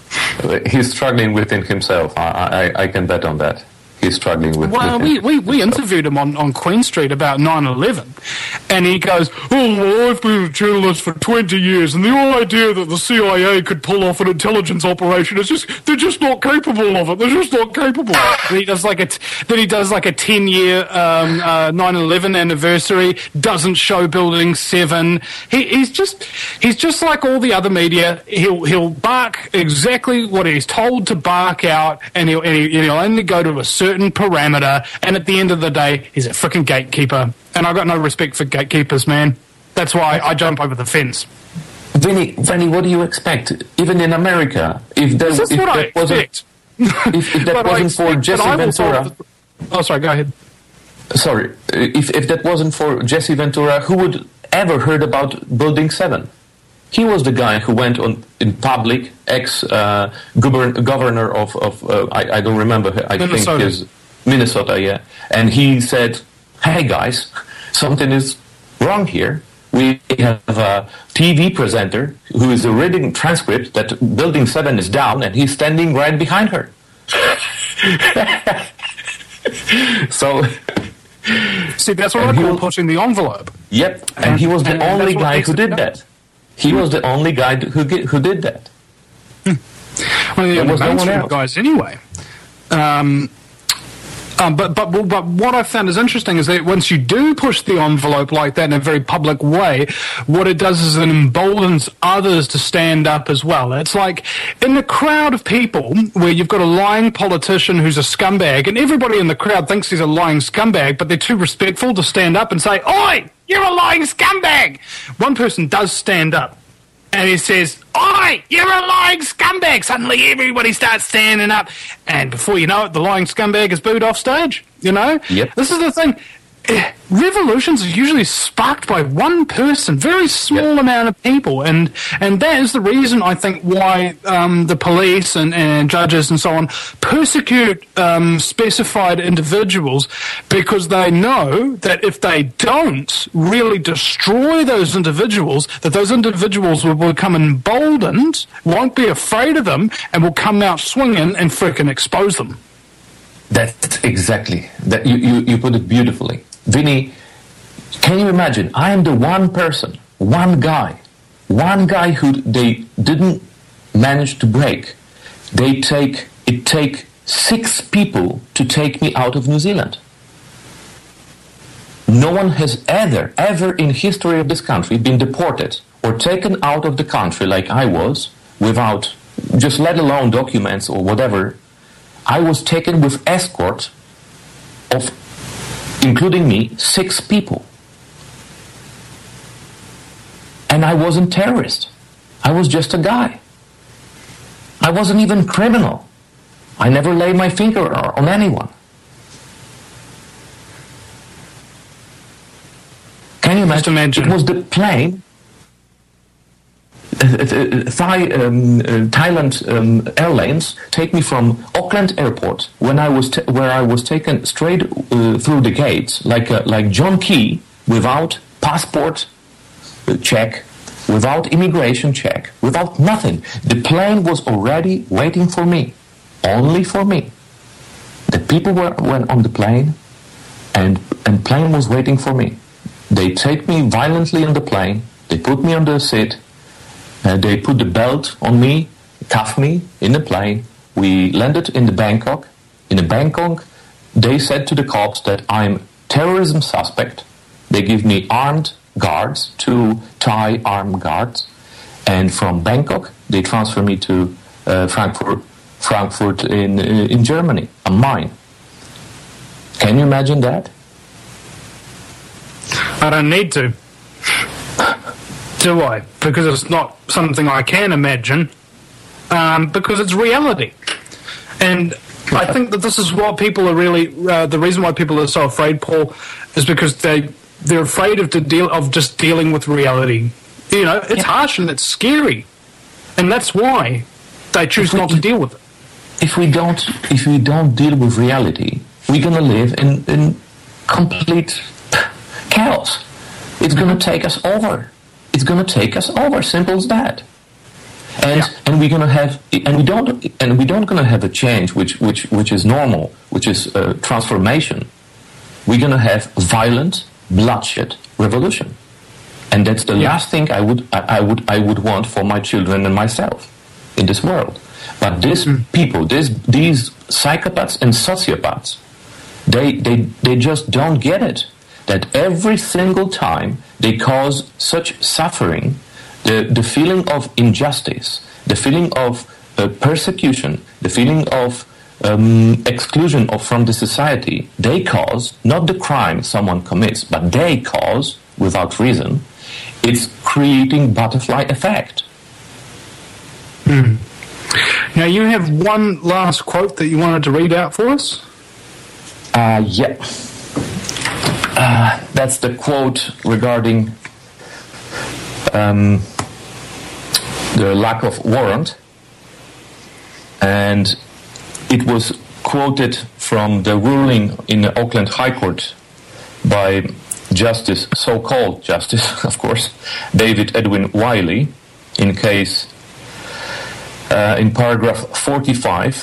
He's struggling within himself. I, I, I can bet on that. He's struggling with. Well, with we, we, we interviewed him on, on Queen Street about nine eleven, and he goes, oh, well, I've been a journalist for twenty years, and the idea that the C I A could pull off an intelligence operation is just, they're just not capable of it. They're just not capable. Then he does like a, t- then he does like a ten-year um, uh, nine eleven anniversary, doesn't show Building seven. He, he's just, he's just like all the other media. He'll, he'll bark exactly what he's told to bark out, and he'll, and he, and he'll only go to a certain parameter, and at the end of the day, he's a freaking gatekeeper. And I've got no respect for gatekeepers, man. That's why I jump over the fence. Vinny, Vinny, what do you expect? Even in America, if there, This is if what I that wasn't, expect. if, if that But I wasn't for expect Jesse that I will Ventura, solve the- Oh, sorry, go ahead. sorry, if if that wasn't for Jesse Ventura, who would ever heard about Building Seven? He was the guy who went on in public, ex uh, govern, governor of of uh, I, I don't remember. I Minnesota. think is Minnesota, yeah. And he said, "Hey guys, something is wrong here. We have a T V presenter who is reading transcript that Building Seven is down, and he's standing right behind her." So, See, that's what And I he call will- pushing the envelope. yep, and he was the And- and only that's what guy makes who it did go. that. He was the only guy who ge- who did that. One of the There only was no one mainstream else. guys anyway. Um, um, but, but but what I found is interesting is that once you do push the envelope like that in a very public way, what it does is it emboldens others to stand up as well. It's like in the crowd of people where you've got a lying politician who's a scumbag, and everybody in the crowd thinks he's a lying scumbag, but they're too respectful to stand up and say, "Oi, you're a lying scumbag." One person does stand up. And he says, "Oi, you're a lying scumbag." Suddenly everybody starts standing up. And before you know it, the lying scumbag is booed off stage, you know? Yep. This is the thing. Eh, Revolutions are usually sparked by one person, very small Yep. amount of people. And and that is the reason, I think, why um, the police and, and judges and so on persecute um, specified individuals, because they know that if they don't really destroy those individuals, that those individuals will become emboldened, won't be afraid of them, and will come out swinging and frickin' expose them. That's exactly that. You, you, you put it beautifully, Vinny. Can you imagine? I am the one person one guy, one guy who they didn't manage to break. They take, it take six people to take me out of New Zealand. No one has ever, ever in history of this country been deported or taken out of the country like I was without, just let alone documents or whatever. I was taken with escort of, including me, six people. And I wasn't terrorist. I was just a guy. I wasn't even criminal. I never laid my finger on anyone. Can you imagine? imagine. It was the plane, uh, uh, Thai, um, uh, Thailand um, Airlines take me from Auckland Airport when I was t- where I was taken straight uh, through the gates, like uh, like John Key, without passport uh, check, without immigration check, without nothing. The plane was already waiting for me, only for me. The people were went on the plane, and and plane was waiting for me. They take me violently in the plane. They put me on the seat. Uh, they put the belt on me, cuff me in the plane. We landed in the Bangkok. In the Bangkok, they said to the cops that I'm terrorism suspect. They give me armed guards, two Thai armed guards, and from Bangkok they transfer me to uh, Frankfurt, Frankfurt in uh, in Germany, a mine. Can you imagine that? I don't need to. Do I? Because it's not something I can imagine. Um, because it's reality. And I think that this is what people are really... Uh, the reason why people are so afraid, Paul, is because they, they're afraid of, to deal, of just dealing with reality. You know, it's yeah. harsh and it's scary. And that's why they choose we, not to deal with it. If we don't, if we don't deal with reality, we're going to live in, in complete... chaos. It's going to take us over. It's going to take us over. Simple as that. And yeah. and we're going to have and we don't and we don't going to have a change which which which is normal, which is uh, transformation. We're going to have violent, bloodshed revolution, and that's the yeah. last thing I would I, I would I would want for my children and myself in this world. But these mm. people, these these psychopaths and sociopaths, they they they just don't get it. That every single time they cause such suffering, the, the feeling of injustice, the feeling of uh, persecution, the feeling of um, exclusion of, from the society, they cause, not the crime someone commits, but they cause, without reason, it's creating butterfly effect. Mm. Now you have one last quote that you wanted to read out for us? Uh, yeah. Uh, that's the quote regarding um, the lack of warrant, and it was quoted from the ruling in the Auckland High Court by Justice, so-called Justice, of course, David Edwin Wiley, in case, uh, in paragraph forty-five,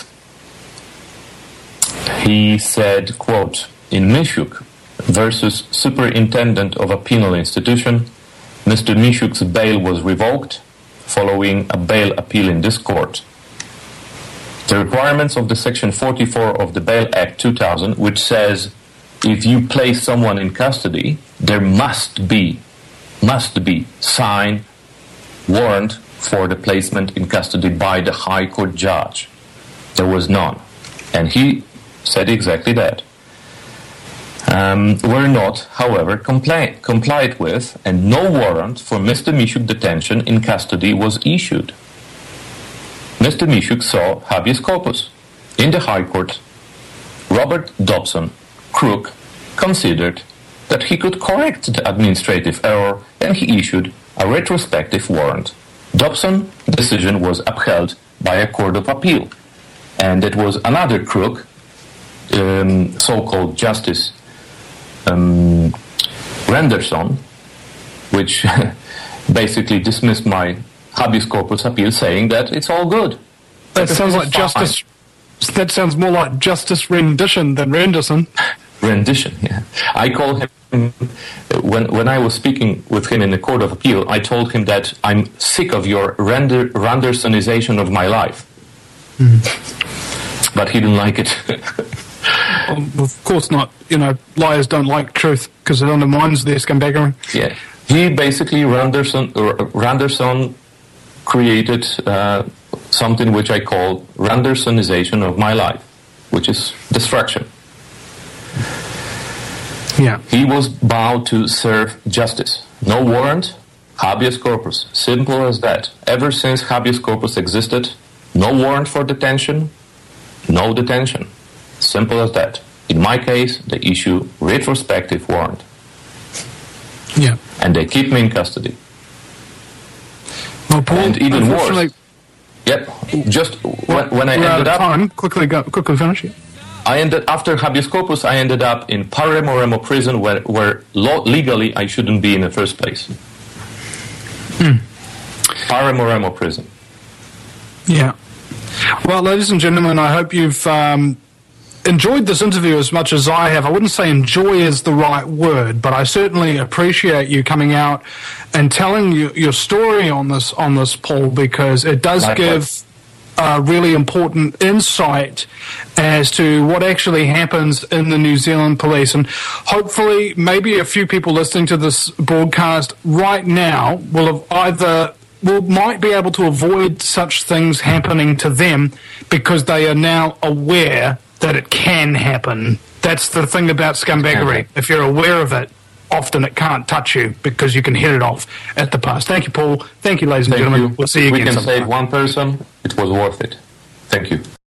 he said, quote, in Mishuk versus Superintendent of a Penal Institution, Mister Mishuk's bail was revoked following a bail appeal in this court. The requirements of the Section forty-four of the Bail Act two thousand, which says if you place someone in custody, there must be, must be signed warrant for the placement in custody by the High Court judge. There was none. And he said exactly that. Um, were not, however, compli- complied with, and no warrant for Mister Mishuk detention in custody was issued. Mister Mishuk saw habeas corpus. In the High Court, Robert Dobson, crook, considered that he could correct the administrative error, and he issued a retrospective warrant. Dobson's decision was upheld by a court of appeal, and it was another crook, um, so-called Justice Um, Renderson, which basically dismissed my habeas corpus appeal, saying that it's all good. That sounds like justice. That sounds more like Justice Rendition than Renderson. Rendition, yeah. I call him him, when, when I was speaking with him in the Court of Appeal, I told him that I'm sick of your render, Randersonization of my life. Mm. But he didn't like it. Well, of course not. You know, liars don't like truth because it undermines their scumbaggery. Yeah. He basically, Randerson, Randerson created uh, something which I call Randersonization of my life, which is destruction. Yeah. He was bound to serve justice. No warrant, habeas corpus. Simple as that. Ever since habeas corpus existed, no warrant for detention, no detention. Simple as that. In my case, they issue retrospective warrant. Yeah. And they keep me in custody. Well, Paul, and even worse. Yep. Just when, when I We're ended up, time. quickly go, quickly finish it. I ended after habeas corpus. I ended up in Palermo prison, where where law, legally I shouldn't be in the first place. Hmm. Palermo prison. Yeah. Well, ladies and gentlemen, I hope you've um, enjoyed this interview as much as I have. I wouldn't say enjoy is the right word, but I certainly appreciate you coming out and telling you, your story on this, on this, Paul, because it does Likewise. give a really important insight as to what actually happens in the New Zealand police. And hopefully, maybe a few people listening to this broadcast right now will have either will might be able to avoid such things happening to them because they are now aware that it can happen. That's the thing about scumbaggery. If you're aware of it, often it can't touch you because you can hit it off at the pass. Thank you, Paul. Thank you, ladies and Thank gentlemen. you. We'll see you we again can sometime. save one person. It was worth it. Thank you.